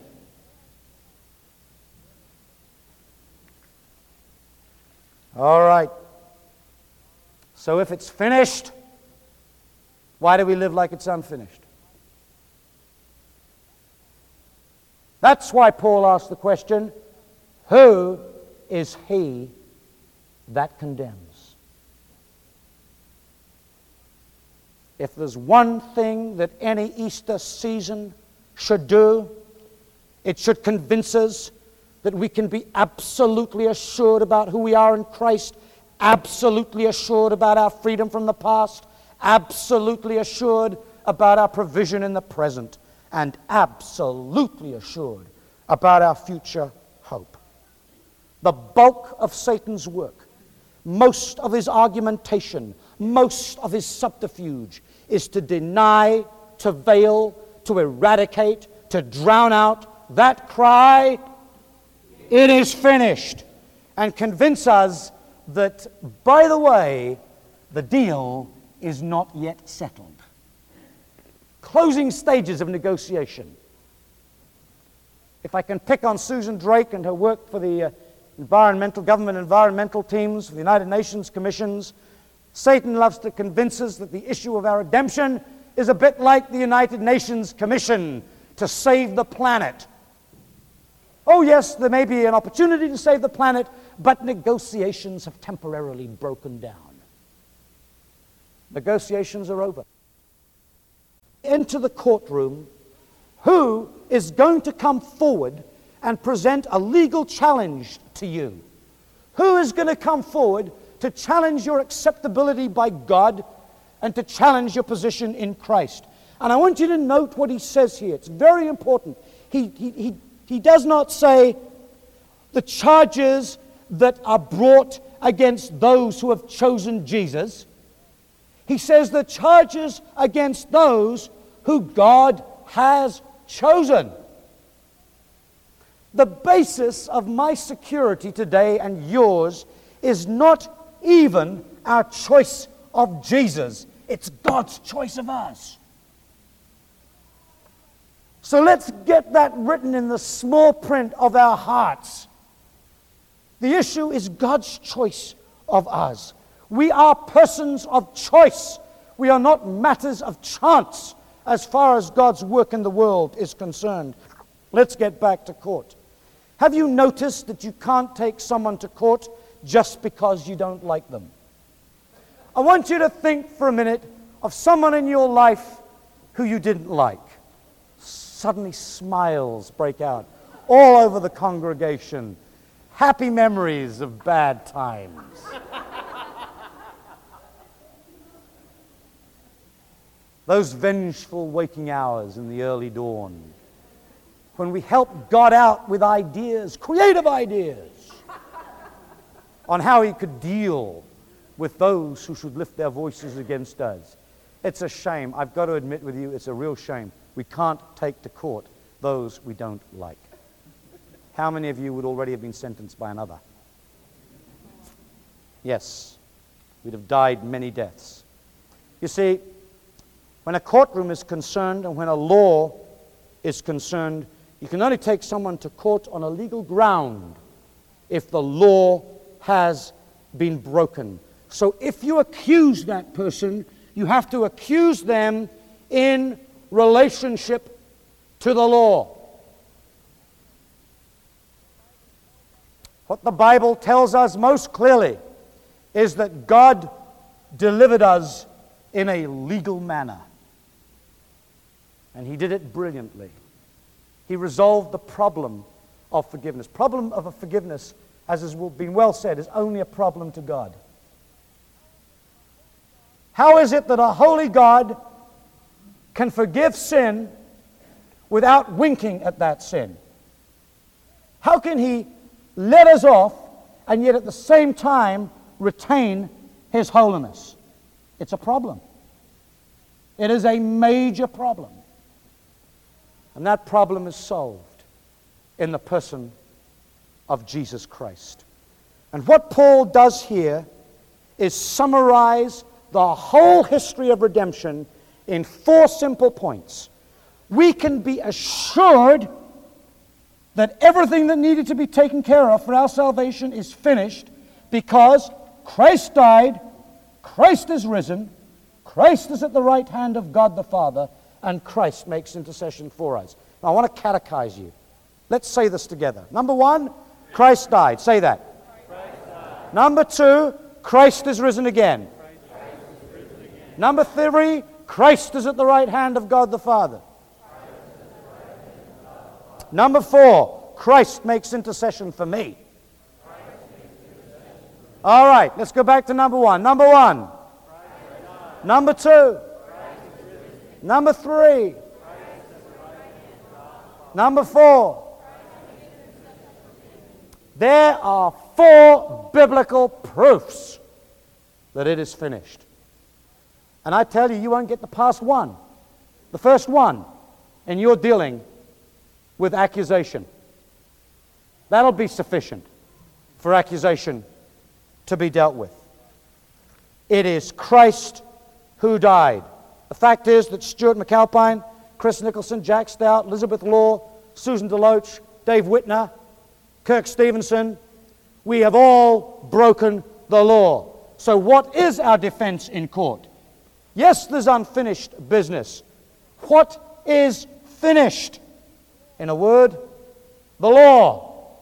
All right. So if it's finished, why do we live like it's unfinished? That's why Paul asked the question, who is he that condemns? If there's one thing that any Easter season should do, it should convince us that we can be absolutely assured about who we are in Christ, absolutely assured about our freedom from the past, absolutely assured about our provision in the present, and absolutely assured about our future hope. The bulk of Satan's work, most of his argumentation, most of his subterfuge is to deny, to veil, to eradicate, to drown out that cry, it is finished, and convince us that, by the way, the deal is not yet settled. closing stages of negotiation. If I can pick on Susan Drake and her work for the government environmental teams, for the United Nations commissions, Satan loves to convince us that the issue of our redemption is a bit like the United Nations Commission to save the planet. Oh yes, there may be an opportunity to save the planet, but negotiations have temporarily broken down. Negotiations are over. Into the courtroom, who is going to come forward and present a legal challenge to you? Who is going to come forward to challenge your acceptability by God and to challenge your position in Christ? And I want you to note what he says here. It's very important. He does not say the charges that are brought against those who have chosen Jesus. He says the charges against those who God has chosen. The basis of my security today and yours is not even our choice of Jesus. It's God's choice of us. So let's get that written in the small print of our hearts. The issue is God's choice of us. We are persons of choice. We are not matters of chance as far as God's work in the world is concerned. Let's get back to court. Have you noticed that you can't take someone to court just because you don't like them? I want you to think for a minute of someone in your life who you didn't like. Suddenly smiles break out all over the congregation. Happy memories of bad times. Those vengeful waking hours in the early dawn, when we helped God out with ideas, creative ideas, on how he could deal with those who should lift their voices against us. It's a shame. I've got to admit with you, it's a real shame. We can't take to court those we don't like. How many of you would already have been sentenced by another? Yes, we'd have died many deaths. You see, when a courtroom is concerned and when a law is concerned, you can only take someone to court on a legal ground if the law has been broken. So if you accuse that person, you have to accuse them in relationship to the law. What the Bible tells us most clearly is that God delivered us in a legal manner. And he did it brilliantly. He resolved the problem of forgiveness. Problem of forgiveness, as has been well said, is only a problem to God. How is it that a holy God can forgive sin without winking at that sin? How can he let us off and yet at the same time retain his holiness? It's a problem. It is a major problem. And that problem is solved in the person of Jesus Christ. And what Paul does here is summarize the whole history of redemption in 4 simple points. We can be assured that everything that needed to be taken care of for our salvation is finished because Christ died, Christ is risen, Christ is at the right hand of God the Father, and Christ makes intercession for us. Now, I want to catechize you. Let's say this together. Number 1, Christ died. Say that. Number 2, Christ is risen again. Number 3, Christ is at the right hand of God the Father. Number 4, Christ makes intercession for me. All right, let's go back to number 1. Number 1. Number 2. Number 3. Number 4. There are 4 biblical proofs that it is finished. And I tell you, you won't get the past one. The first one, and you're dealing with accusation. That'll be sufficient for accusation to be dealt with. It is Christ who died. The fact is that Stuart McAlpine, Chris Nicholson, Jack Stout, Elizabeth Law, Susan DeLoach, Dave Whitner, Kirk Stevenson, we have all broken the law. So what is our defense in court? Yes, there's unfinished business. What is finished? In a word, the law.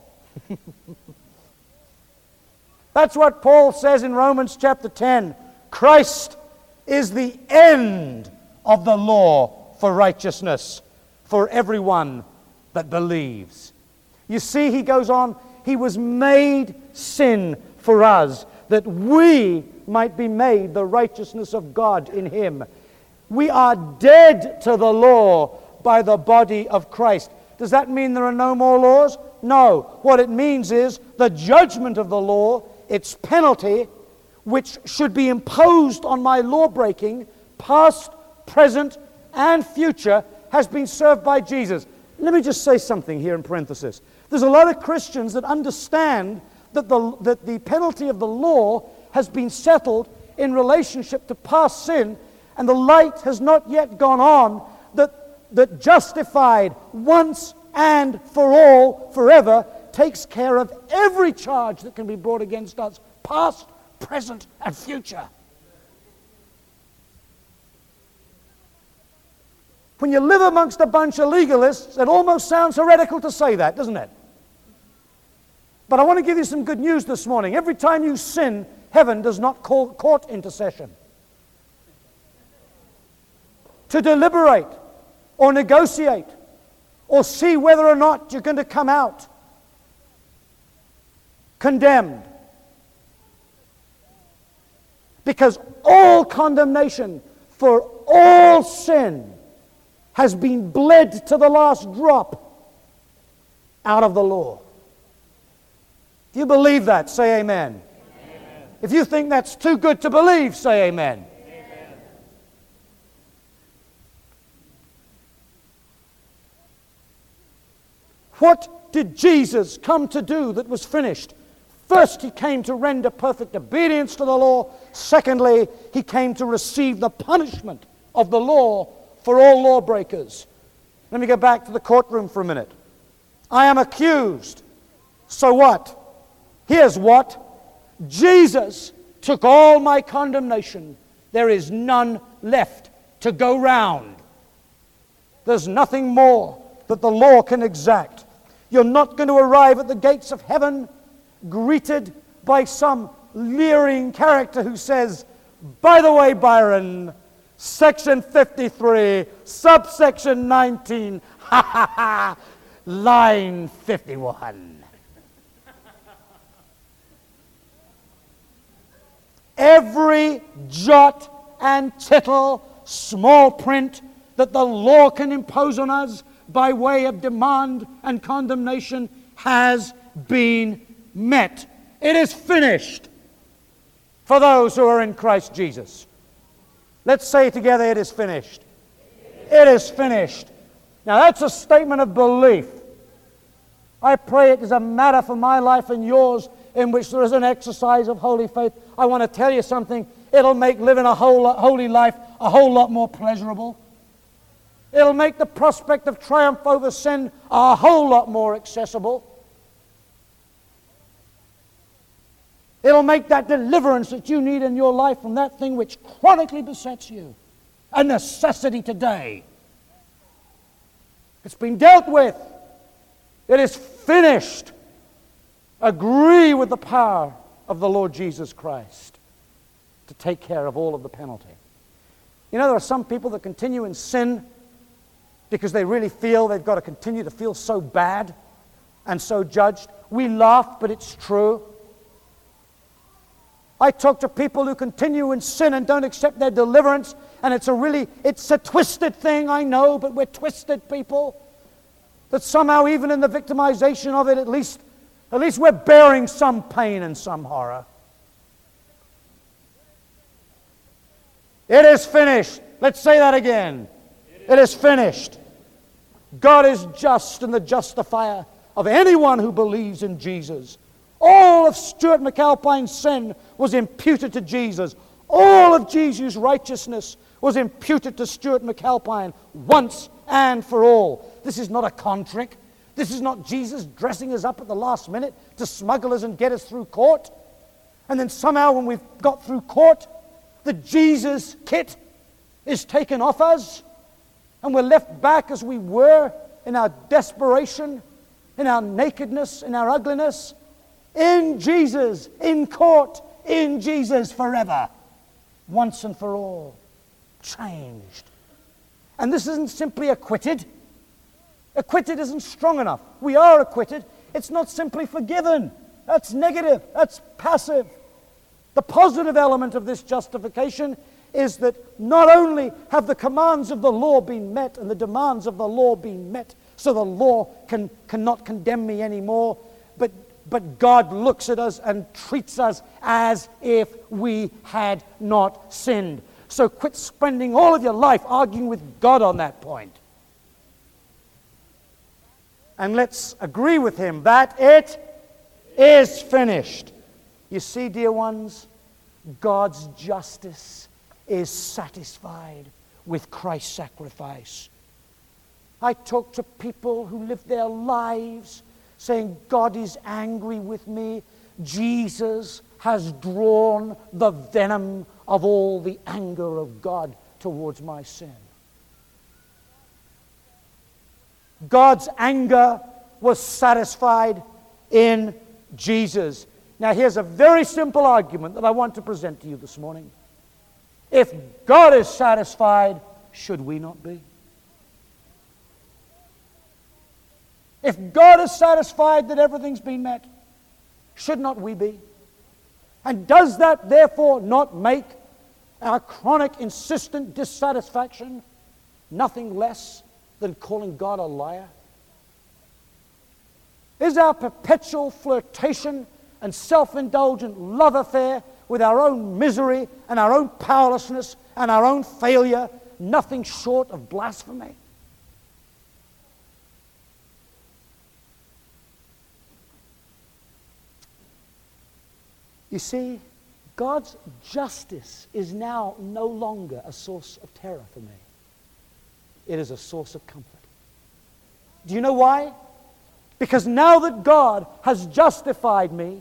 That's what Paul says in Romans chapter 10. Christ is the end of the law for righteousness for everyone that believes. You see, he goes on, he was made sin for us, that we might be made the righteousness of God in him. We are dead to the law by the body of Christ. Does that mean there are no more laws? No. What it means is the judgment of the law, its penalty, which should be imposed on my law-breaking, past, present, and future, has been served by Jesus. Let me just say something here in parenthesis. There's a lot of Christians that understand that the penalty of the law has been settled in relationship to past sin, and the light has not yet gone on that justified once and for all, forever, takes care of every charge that can be brought against us, past, present, and future. When you live amongst a bunch of legalists, it almost sounds heretical to say that, doesn't it? But I want to give you some good news this morning. Every time you sin, heaven does not call court intercession to deliberate or negotiate or see whether or not you're going to come out condemned. Because all condemnation for all sin has been bled to the last drop out of the law. If you believe that, say amen. Amen. If you think that's too good to believe, say amen. Amen. What did Jesus come to do that was finished? First, he came to render perfect obedience to the law. Secondly, he came to receive the punishment of the law for all lawbreakers. Let me go back to the courtroom for a minute. I am accused. So what? Here's what. Jesus took all my condemnation. There is none left to go round. There's nothing more that the law can exact. You're not going to arrive at the gates of heaven greeted by some leering character who says, by the way, Byron, section 53, subsection 19, ha ha ha, line 51. Every jot and tittle, small print that the law can impose on us by way of demand and condemnation has been met. It is finished for those who are in Christ Jesus. Let's say together, it is finished. It is finished. Now that's a statement of belief. I pray it is a matter for my life and yours in which there is an exercise of holy faith. I want to tell you something. It'll make living a holy life a whole lot more pleasurable. It'll make the prospect of triumph over sin a whole lot more accessible. It'll make that deliverance that you need in your life from that thing which chronically besets you a necessity today. It's been dealt with. It is finished. Agree with the power of the Lord Jesus Christ to take care of all of the penalty. You know, there are some people that continue in sin because they really feel they've got to continue to feel so bad and so judged. We laugh, but it's true. I talk to people who continue in sin and don't accept their deliverance, and it's a twisted thing, I know, but we're twisted people. That somehow, even in the victimization of it, at least we're bearing some pain and some horror. It is finished. Let's say that again. It is finished. God is just and the justifier of anyone who believes in Jesus. All of Stuart McAlpine's sin was imputed to Jesus. All of Jesus' righteousness was imputed to Stuart McAlpine once and for all. This is not a con trick. This is not Jesus dressing us up at the last minute to smuggle us and get us through court. And then somehow when we've got through court, the Jesus kit is taken off us and we're left back as we were in our desperation, in our nakedness, in our ugliness. In Jesus, in court, in Jesus forever. Once and for all. Changed. And this isn't simply acquitted. Acquitted isn't strong enough. We are acquitted. It's not simply forgiven. That's negative. That's passive. The positive element of this justification is that not only have the commands of the law been met and the demands of the law been met, so the law cannot condemn me anymore, but God looks at us and treats us as if we had not sinned. So quit spending all of your life arguing with God on that point. And let's agree with him that it is finished. You see, dear ones, God's justice is satisfied with Christ's sacrifice. I talk to people who live their lives saying, God is angry with me. Jesus has drawn the venom of all the anger of God towards my sin. God's anger was satisfied in Jesus. Now here's a very simple argument that I want to present to you this morning. If God is satisfied, should we not be? If God is satisfied that everything's been met, should not we be? And does that therefore not make our chronic, insistent dissatisfaction nothing less than calling God a liar? Is our perpetual flirtation and self-indulgent love affair with our own misery and our own powerlessness and our own failure nothing short of blasphemy? You see, God's justice is now no longer a source of terror for me. It is a source of comfort. Do you know why? Because now that God has justified me,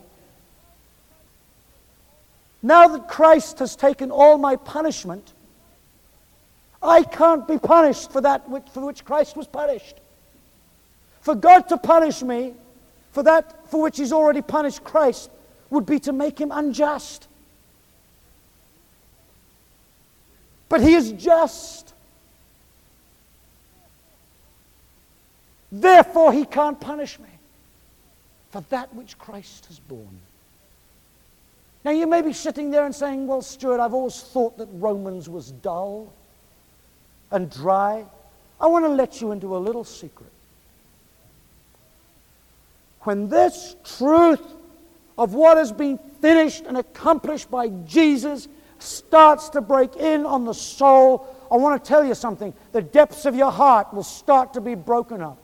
now that Christ has taken all my punishment, I can't be punished for that for which Christ was punished. For God to punish me for that for which He's already punished Christ would be to make Him unjust. But He is just. Therefore, He can't punish me for that which Christ has borne. Now, you may be sitting there and saying, well, Stuart, I've always thought that Romans was dull and dry. I want to let you into a little secret. When this truth of what has been finished and accomplished by Jesus starts to break in on the soul, I want to tell you something. The depths of your heart will start to be broken up.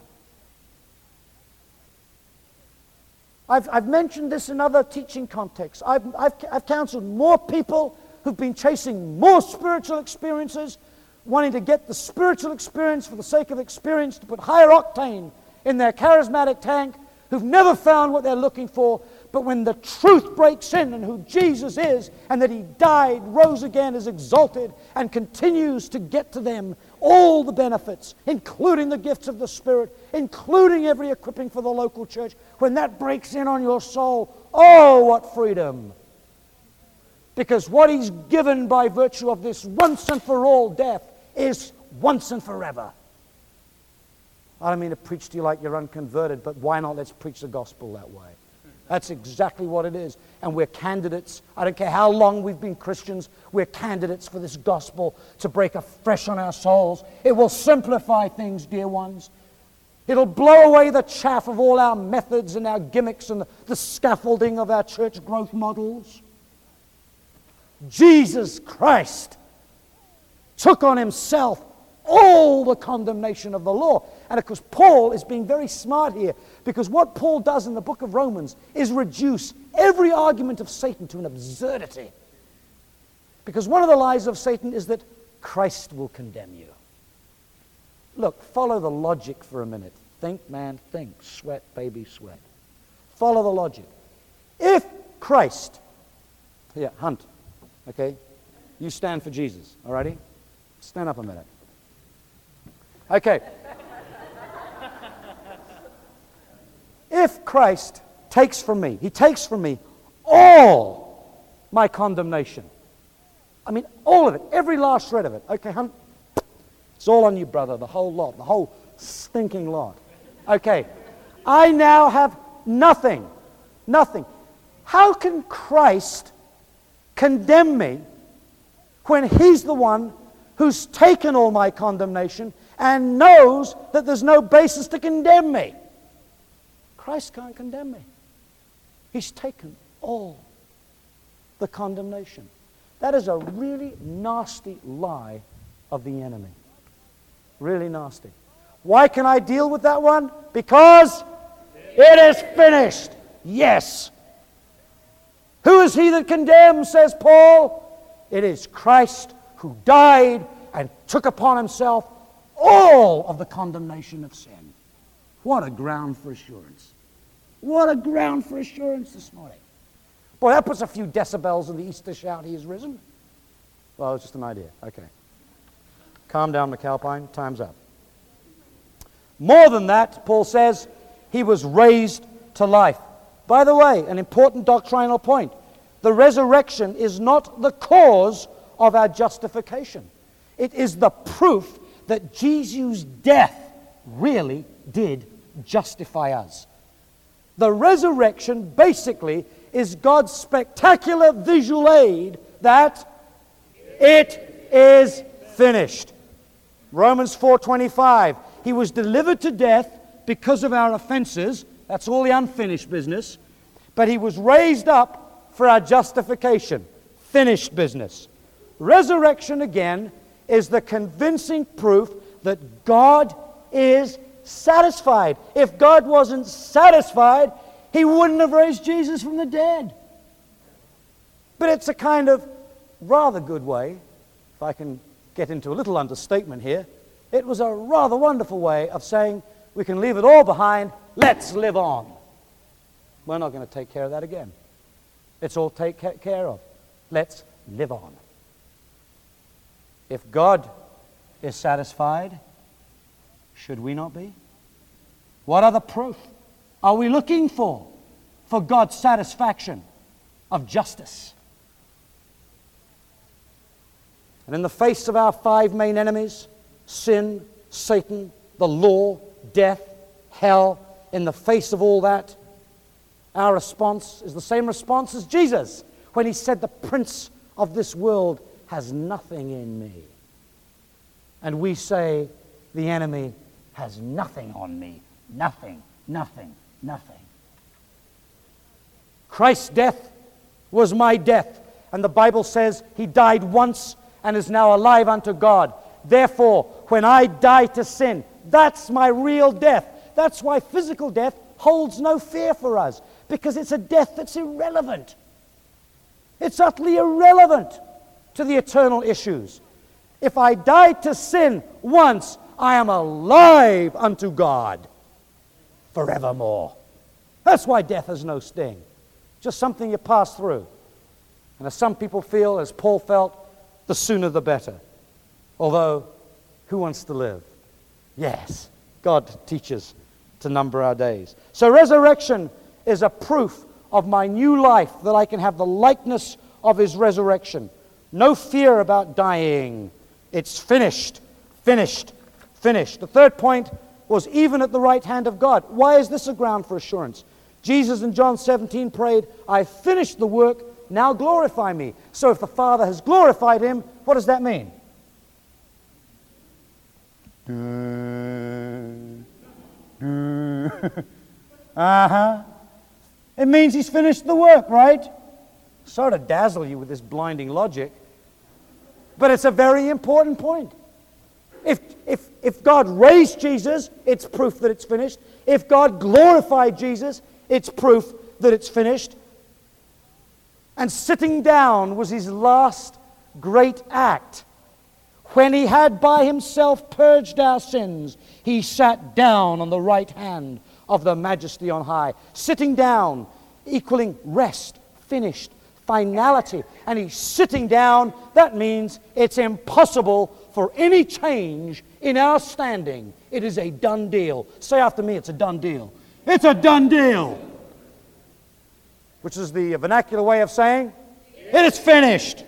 I've mentioned this in other teaching contexts. I've counseled more people who've been chasing more spiritual experiences, wanting to get the spiritual experience for the sake of experience, to put higher octane in their charismatic tank, who've never found what they're looking for. But when the truth breaks in and who Jesus is and that He died, rose again, is exalted, and continues to get to them all the benefits, including the gifts of the Spirit, including every equipping for the local church, when that breaks in on your soul, oh, what freedom! Because what He's given by virtue of this once and for all death is once and forever. I don't mean to preach to you like you're unconverted, but why not let's preach the gospel that way? That's exactly what it is. And we're candidates. I don't care how long we've been Christians, we're candidates for this gospel to break afresh on our souls. It will simplify things, dear ones. It'll blow away the chaff of all our methods and our gimmicks and the scaffolding of our church growth models. Jesus Christ took on Himself all the condemnation of the law. And of course, Paul is being very smart here, because what Paul does in the book of Romans is reduce every argument of Satan to an absurdity. Because one of the lies of Satan is that Christ will condemn you. Look, follow the logic for a minute. Think, man, think. Sweat, baby, sweat. Follow the logic. If Christ, here, Hunt, okay? You stand for Jesus, all righty? Stand up a minute. Okay. If Christ takes from me, he takes from me all my condemnation. I mean, all of it, every last shred of it. Okay, Hunt? It's all on you, brother, the whole lot, the whole stinking lot. Okay. I now have nothing. Nothing. How can Christ condemn me when he's the one who's taken all my condemnation and knows that there's no basis to condemn me? Christ can't condemn me. He's taken all the condemnation. That is a really nasty lie of the enemy. Really nasty. Why can I deal with that one? Because it is finished. Yes. Who is he that condemns, says Paul? It is Christ who died and took upon himself all of the condemnation of sin. What a ground for assurance. What a ground for assurance this morning. Boy, that puts a few decibels in the Easter shout, he is risen. Well, it's just an idea. Okay. Calm down, McAlpine. Time's up. More than that, Paul says, he was raised to life. By the way, an important doctrinal point. The resurrection is not the cause of our justification. It is the proof that Jesus' death really did justify us. The resurrection basically is God's spectacular visual aid that it is finished. Romans 4:25, he was delivered to death because of our offenses. That's all the unfinished business. But he was raised up for our justification. Finished business. Resurrection, again, is the convincing proof that God is satisfied. If God wasn't satisfied, he wouldn't have raised Jesus from the dead. But it's a kind of rather good way, if I can get into a little understatement here, it was a rather wonderful way of saying we can leave it all behind, let's live on. We're not going to take care of that again. It's all taken care of. Let's live on. If God is satisfied, should we not be? What other proof are we looking for God's satisfaction of justice? And in the face of our five main enemies, sin, Satan, the law, death, hell, in the face of all that, our response is the same response as Jesus when he said, the prince of this world has nothing in me. And we say, the enemy has nothing on me. Nothing, nothing, nothing. Christ's death was my death. And the Bible says he died once and is now alive unto God. Therefore, when I die to sin, that's my real death. That's why physical death holds no fear for us, because it's a death that's irrelevant. It's utterly irrelevant to the eternal issues. If I die to sin once, I am alive unto God forevermore. That's why death has no sting. Just something you pass through. And as some people feel, as Paul felt, the sooner the better. Although, who wants to live? Yes, God teaches to number our days. So resurrection is a proof of my new life, that I can have the likeness of his resurrection. No fear about dying. It's finished, finished, finished. The third point was even at the right hand of God. Why is this a ground for assurance? Jesus in John 17 prayed, I finished the work, now glorify me. So if the Father has glorified him, what does that mean? It means he's finished the work, right? Sorry to dazzle you with this blinding logic, but it's a very important point. If God raised Jesus, it's proof that it's finished. If God glorified Jesus, it's proof that it's finished. And sitting down was his last great act. When he had by himself purged our sins, he sat down on the right hand of the Majesty on high. Sitting down, equaling rest, finished, finality. And he's sitting down. That means it's impossible for any change in our standing. It is a done deal. Say after me, it's a done deal. It's a done deal. Which is the vernacular way of saying, it is finished.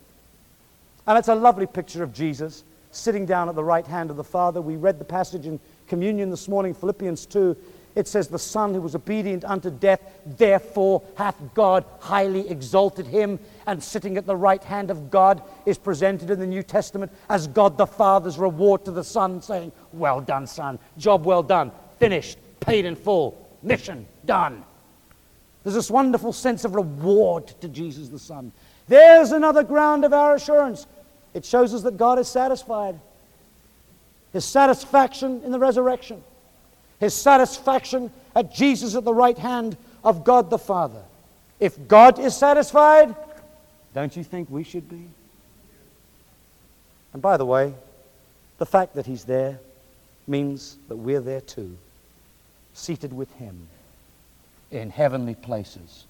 And it's a lovely picture of Jesus sitting down at the right hand of the Father. We read the passage in communion this morning, Philippians 2. It says, the Son who was obedient unto death, therefore hath God highly exalted him. And sitting at the right hand of God is presented in the New Testament as God the Father's reward to the Son, saying, well done, Son. Job well done. Finished. Paid in full. Mission done. There's this wonderful sense of reward to Jesus the Son. There's another ground of our assurance. It shows us that God is satisfied. His satisfaction in the resurrection. His satisfaction at Jesus at the right hand of God the Father. If God is satisfied, don't you think we should be? And by the way, the fact that he's there means that we're there too, seated with him in heavenly places.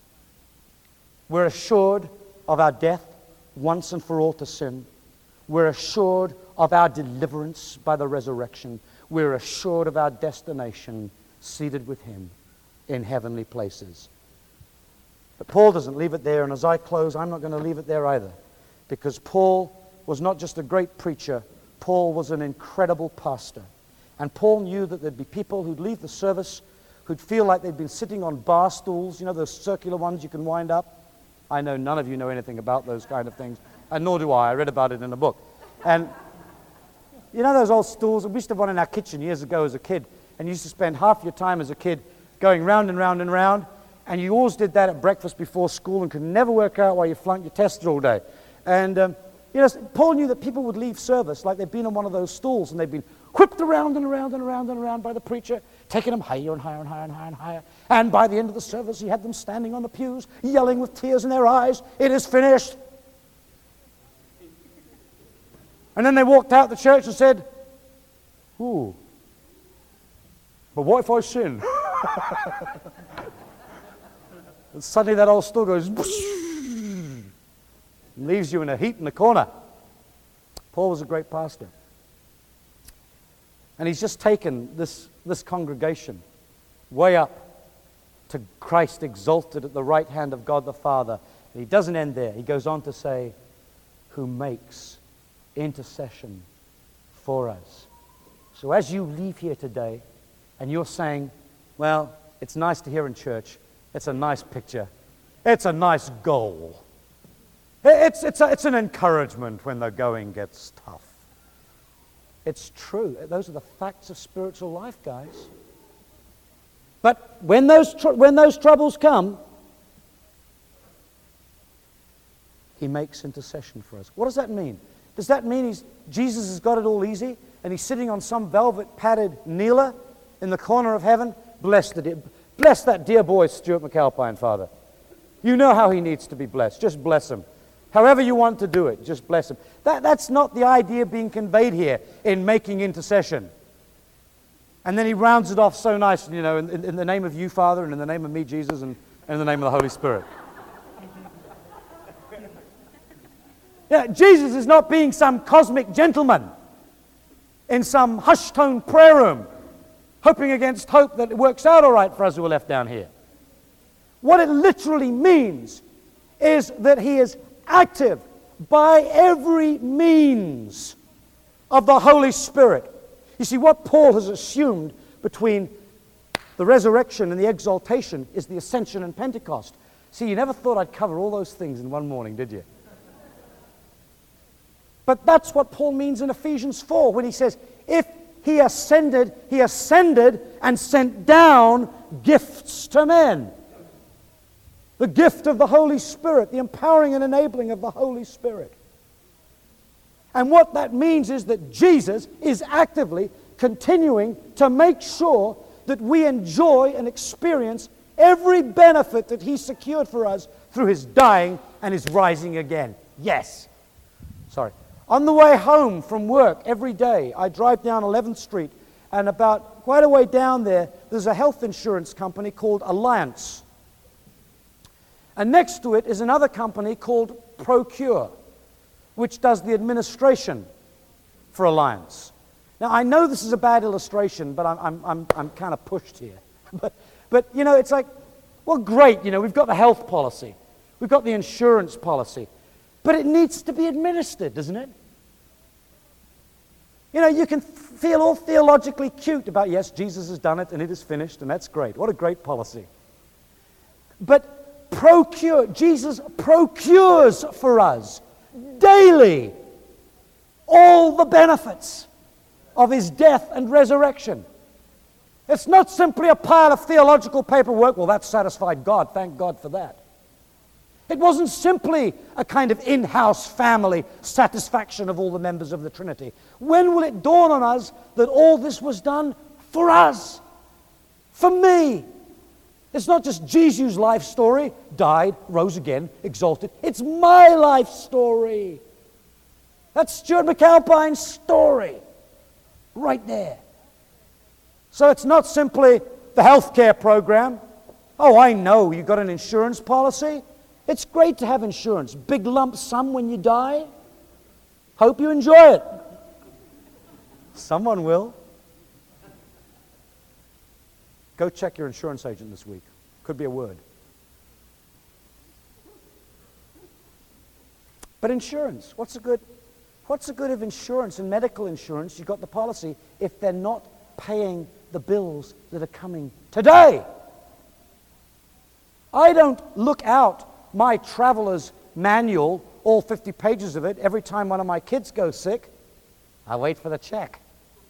We're assured of our death once and for all to sin. We're assured of our deliverance by the resurrection. We're assured of our destination, seated with him in heavenly places. But Paul doesn't leave it there, and as I close, I'm not going to leave it there either, because Paul was not just a great preacher, Paul was an incredible pastor. And Paul knew that there'd be people who'd leave the service who'd feel like they'd been sitting on bar stools, you know, those circular ones you can wind up. I know none of you know anything about those kind of things, and nor do I. I read about it in a book. And you know those old stools? We used to have one in our kitchen years ago as a kid, and you used to spend half your time as a kid going round and round and round, and you always did that at breakfast before school and could never work out why you flunked your tests all day. And you know, Paul knew that people would leave service like they'd been on one of those stools, and they'd been whipped around and around and around and around by the preacher, taking them higher and higher and higher and higher and higher. And by the end of the service, he had them standing on the pews, yelling with tears in their eyes, "It is finished." And then they walked out the church and said, "Ooh, but what if I sin?" And suddenly that old stool goes, and leaves you in a heap in the corner. Paul was a great pastor. And he's just taken this congregation way up to Christ exalted at the right hand of God the Father. And he doesn't end there. He goes on to say, who makes intercession for us. So as you leave here today and you're saying, well, it's nice to hear in church. It's a nice picture. It's a nice goal. It's an encouragement when the going gets tough. It's true. Those are the facts of spiritual life, guys. But when those troubles come, he makes intercession for us. What does that mean? Does that mean Jesus has got it all easy and he's sitting on some velvet padded kneeler in the corner of heaven? Bless that dear boy, Stuart McAlpine, Father. You know how he needs to be blessed. Just bless him. However you want to do it, just bless him. That's not the idea being conveyed here in making intercession. And then he rounds it off so nicely, you know, in the name of you, Father, and in the name of me, Jesus, and in the name of the Holy Spirit. Yeah, Jesus is not being some cosmic gentleman in some hushed-tone prayer room, hoping against hope that it works out all right for us who are left down here. What it literally means is that he is active by every means of the Holy Spirit. You see, what Paul has assumed between the resurrection and the exaltation is the ascension and Pentecost. See, you never thought I'd cover all those things in one morning, did you? But that's what Paul means in Ephesians 4 when he says, if he ascended and sent down gifts to men. The gift of the Holy Spirit, the empowering and enabling of the Holy Spirit. And what that means is that Jesus is actively continuing to make sure that we enjoy and experience every benefit that he secured for us through his dying and his rising again. Yes, Sorry. On the way home from work every day, I drive down 11th Street, and about quite a way down there, there's a health insurance company called Alliance. And next to it is another company called Procure, which does the administration for Alliance. Now, I know this is a bad illustration, but I'm kind of pushed here. But, you know, it's like, well, great, you know, we've got the health policy. We've got the insurance policy. But it needs to be administered, doesn't it? You know, you can feel all theologically cute about, yes, Jesus has done it and it is finished, and that's great. What a great policy. But Jesus procures for us daily all the benefits of his death and resurrection. It's not simply a pile of theological paperwork. Well, that satisfied God. Thank God for that. It wasn't simply a kind of in-house family satisfaction of all the members of the Trinity. When will it dawn on us that all this was done for us? For me. It's not just Jesus' life story, died, rose again, exalted. It's my life story. That's Stuart McAlpine's story. Right there. So it's not simply the healthcare program. Oh, I know you've got an insurance policy. It's great to have insurance. Big lump sum when you die. Hope you enjoy it. Someone will. Go check your insurance agent this week. Could be a word. But insurance, what's the good of insurance and medical insurance? You've got the policy if they're not paying the bills that are coming today. I don't look out my traveler's manual, all 50 pages of it, every time one of my kids goes sick. I wait for the check.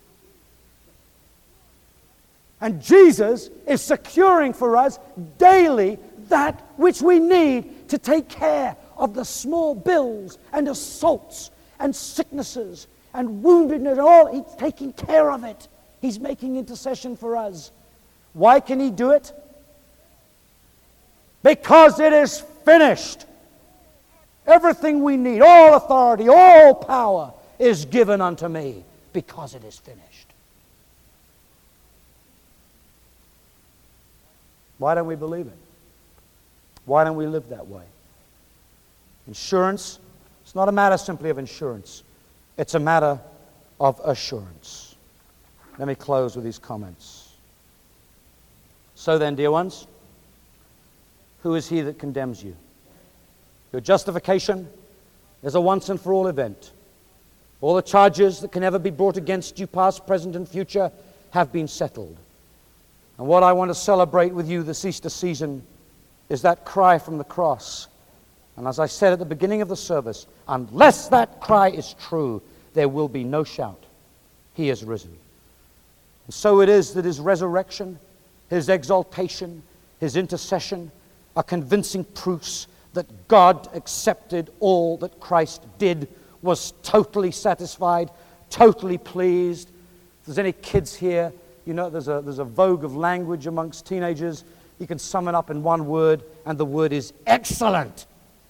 And Jesus is securing for us daily that which we need to take care of the small bills and assaults and sicknesses and woundedness. All, he's taking care of it. He's making intercession for us. Why can he do it? Because it is finished. Everything we need, all authority, all power is given unto me because it is finished. Why don't we believe it? Why don't we live that way? Insurance, it's not a matter simply of insurance. It's a matter of assurance. Let me close with these comments. So then, dear ones, who is he that condemns you? Your justification is a once and for all event. All the charges that can ever be brought against you, past, present, and future, have been settled. And what I want to celebrate with you this Easter season is that cry from the cross. And as I said at the beginning of the service, unless that cry is true, there will be no shout. He is risen. And so it is that his resurrection, his exaltation, his intercession are convincing proofs that God accepted all that Christ did, was totally satisfied, totally pleased. If there's any kids here, you know there's a vogue of language amongst teenagers. You can sum it up in one word, and the word is excellent.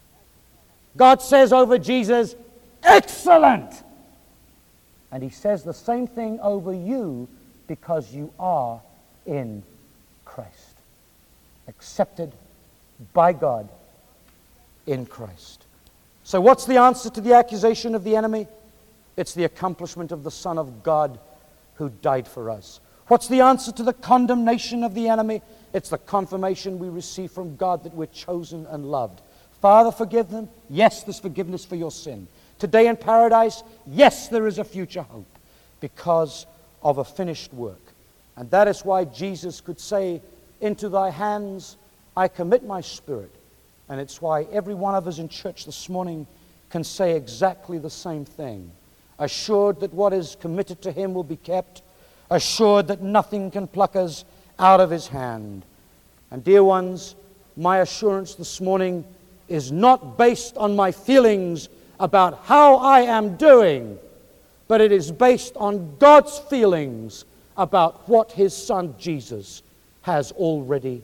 God says over Jesus, excellent. And he says the same thing over you because you are in Christ. Accepted by God in Christ. So what's the answer to the accusation of the enemy? It's the accomplishment of the Son of God who died for us. What's the answer to the condemnation of the enemy? It's the confirmation we receive from God that we're chosen and loved. Father, forgive them. Yes, there's forgiveness for your sin. Today in paradise, yes, there is a future hope because of a finished work. And that is why Jesus could say, into thy hands I commit my spirit. And it's why every one of us in church this morning can say exactly the same thing. Assured that what is committed to him will be kept. Assured that nothing can pluck us out of his hand. And dear ones, my assurance this morning is not based on my feelings about how I am doing, but it is based on God's feelings about what his Son Jesus has already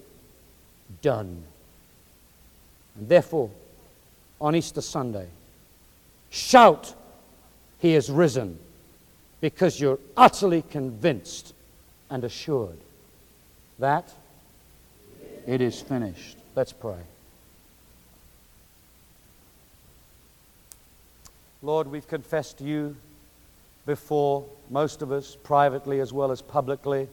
done. And therefore, on Easter Sunday, Shout, He is risen, because you're utterly convinced and assured that it is finished. Let's pray. Lord, we've confessed to you before, most of us, privately as well as publicly.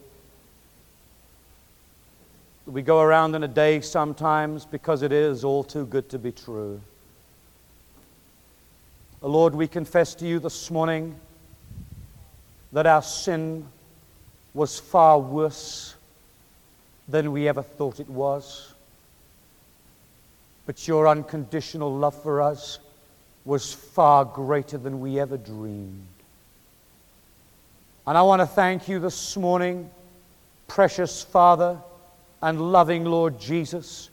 We go around in a day sometimes because it is all too good to be true. Lord, we confess to you this morning that our sin was far worse than we ever thought it was. But your unconditional love for us was far greater than we ever dreamed. And I want to thank you this morning, precious Father and loving Lord Jesus,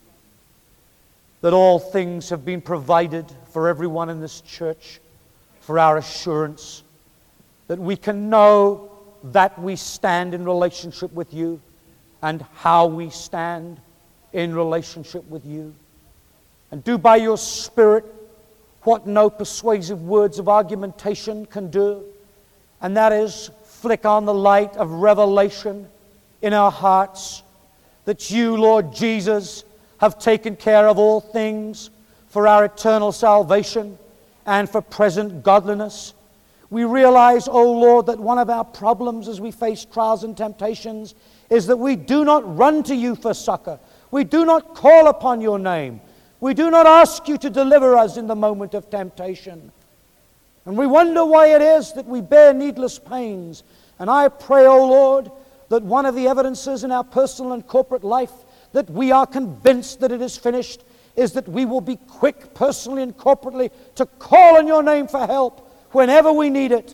that all things have been provided for everyone in this church for our assurance, that we can know that we stand in relationship with you and how we stand in relationship with you. And do by your Spirit what no persuasive words of argumentation can do, and that is flick on the light of revelation in our hearts that you, Lord Jesus, have taken care of all things for our eternal salvation and for present godliness. We realize, O Lord, that one of our problems as we face trials and temptations is that we do not run to you for succor. We do not call upon your name. We do not ask you to deliver us in the moment of temptation. And we wonder why it is that we bear needless pains. And I pray, O Lord, that one of the evidences in our personal and corporate life that we are convinced that it is finished is that we will be quick personally and corporately to call on your name for help whenever we need it.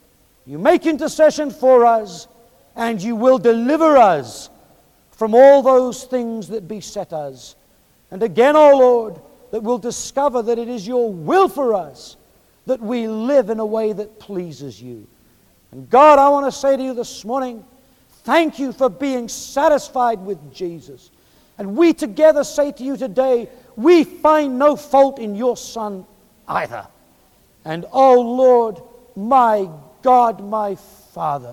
You make intercession for us, and you will deliver us from all those things that beset us. And again, O Lord, that we'll discover that it is your will for us that we live in a way that pleases you. And God, I want to say to you this morning, thank you for being satisfied with Jesus. And we together say to you today, we find no fault in your Son either. And oh Lord, my God, my Father,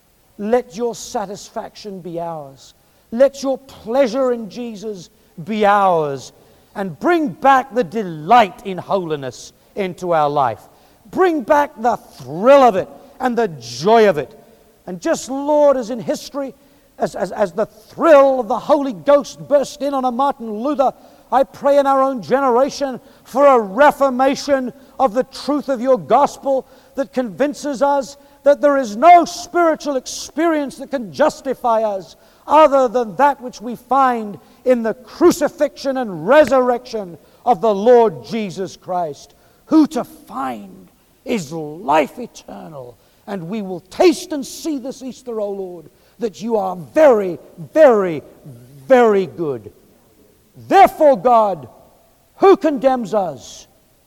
let your satisfaction be ours. Let your pleasure in Jesus be ours. And bring back the delight in holiness into our life. Bring back the thrill of it and the joy of it. And just, Lord, as in history, as the thrill of the Holy Ghost burst in on a Martin Luther, I pray in our own generation for a reformation of the truth of your gospel that convinces us that there is no spiritual experience that can justify us other than that which we find in the crucifixion and resurrection of the Lord Jesus Christ, who to find is life eternal. And we will taste and see this Easter, O Lord, that you are very, very, very good. Therefore, God, who condemns us?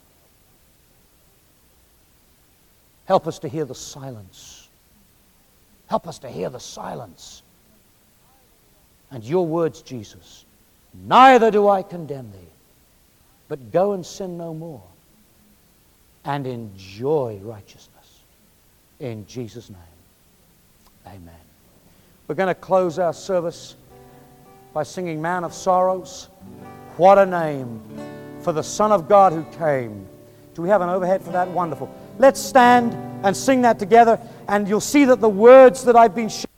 Help us to hear the silence. Help us to hear the silence. And your words, Jesus, neither do I condemn thee, but go and sin no more, and enjoy righteousness. In Jesus' name, amen. We're going to close our service by singing Man of Sorrows. What a name for the Son of God who came. Do we have an overhead for that? Wonderful. Let's stand and sing that together, and you'll see that the words that I've been sharing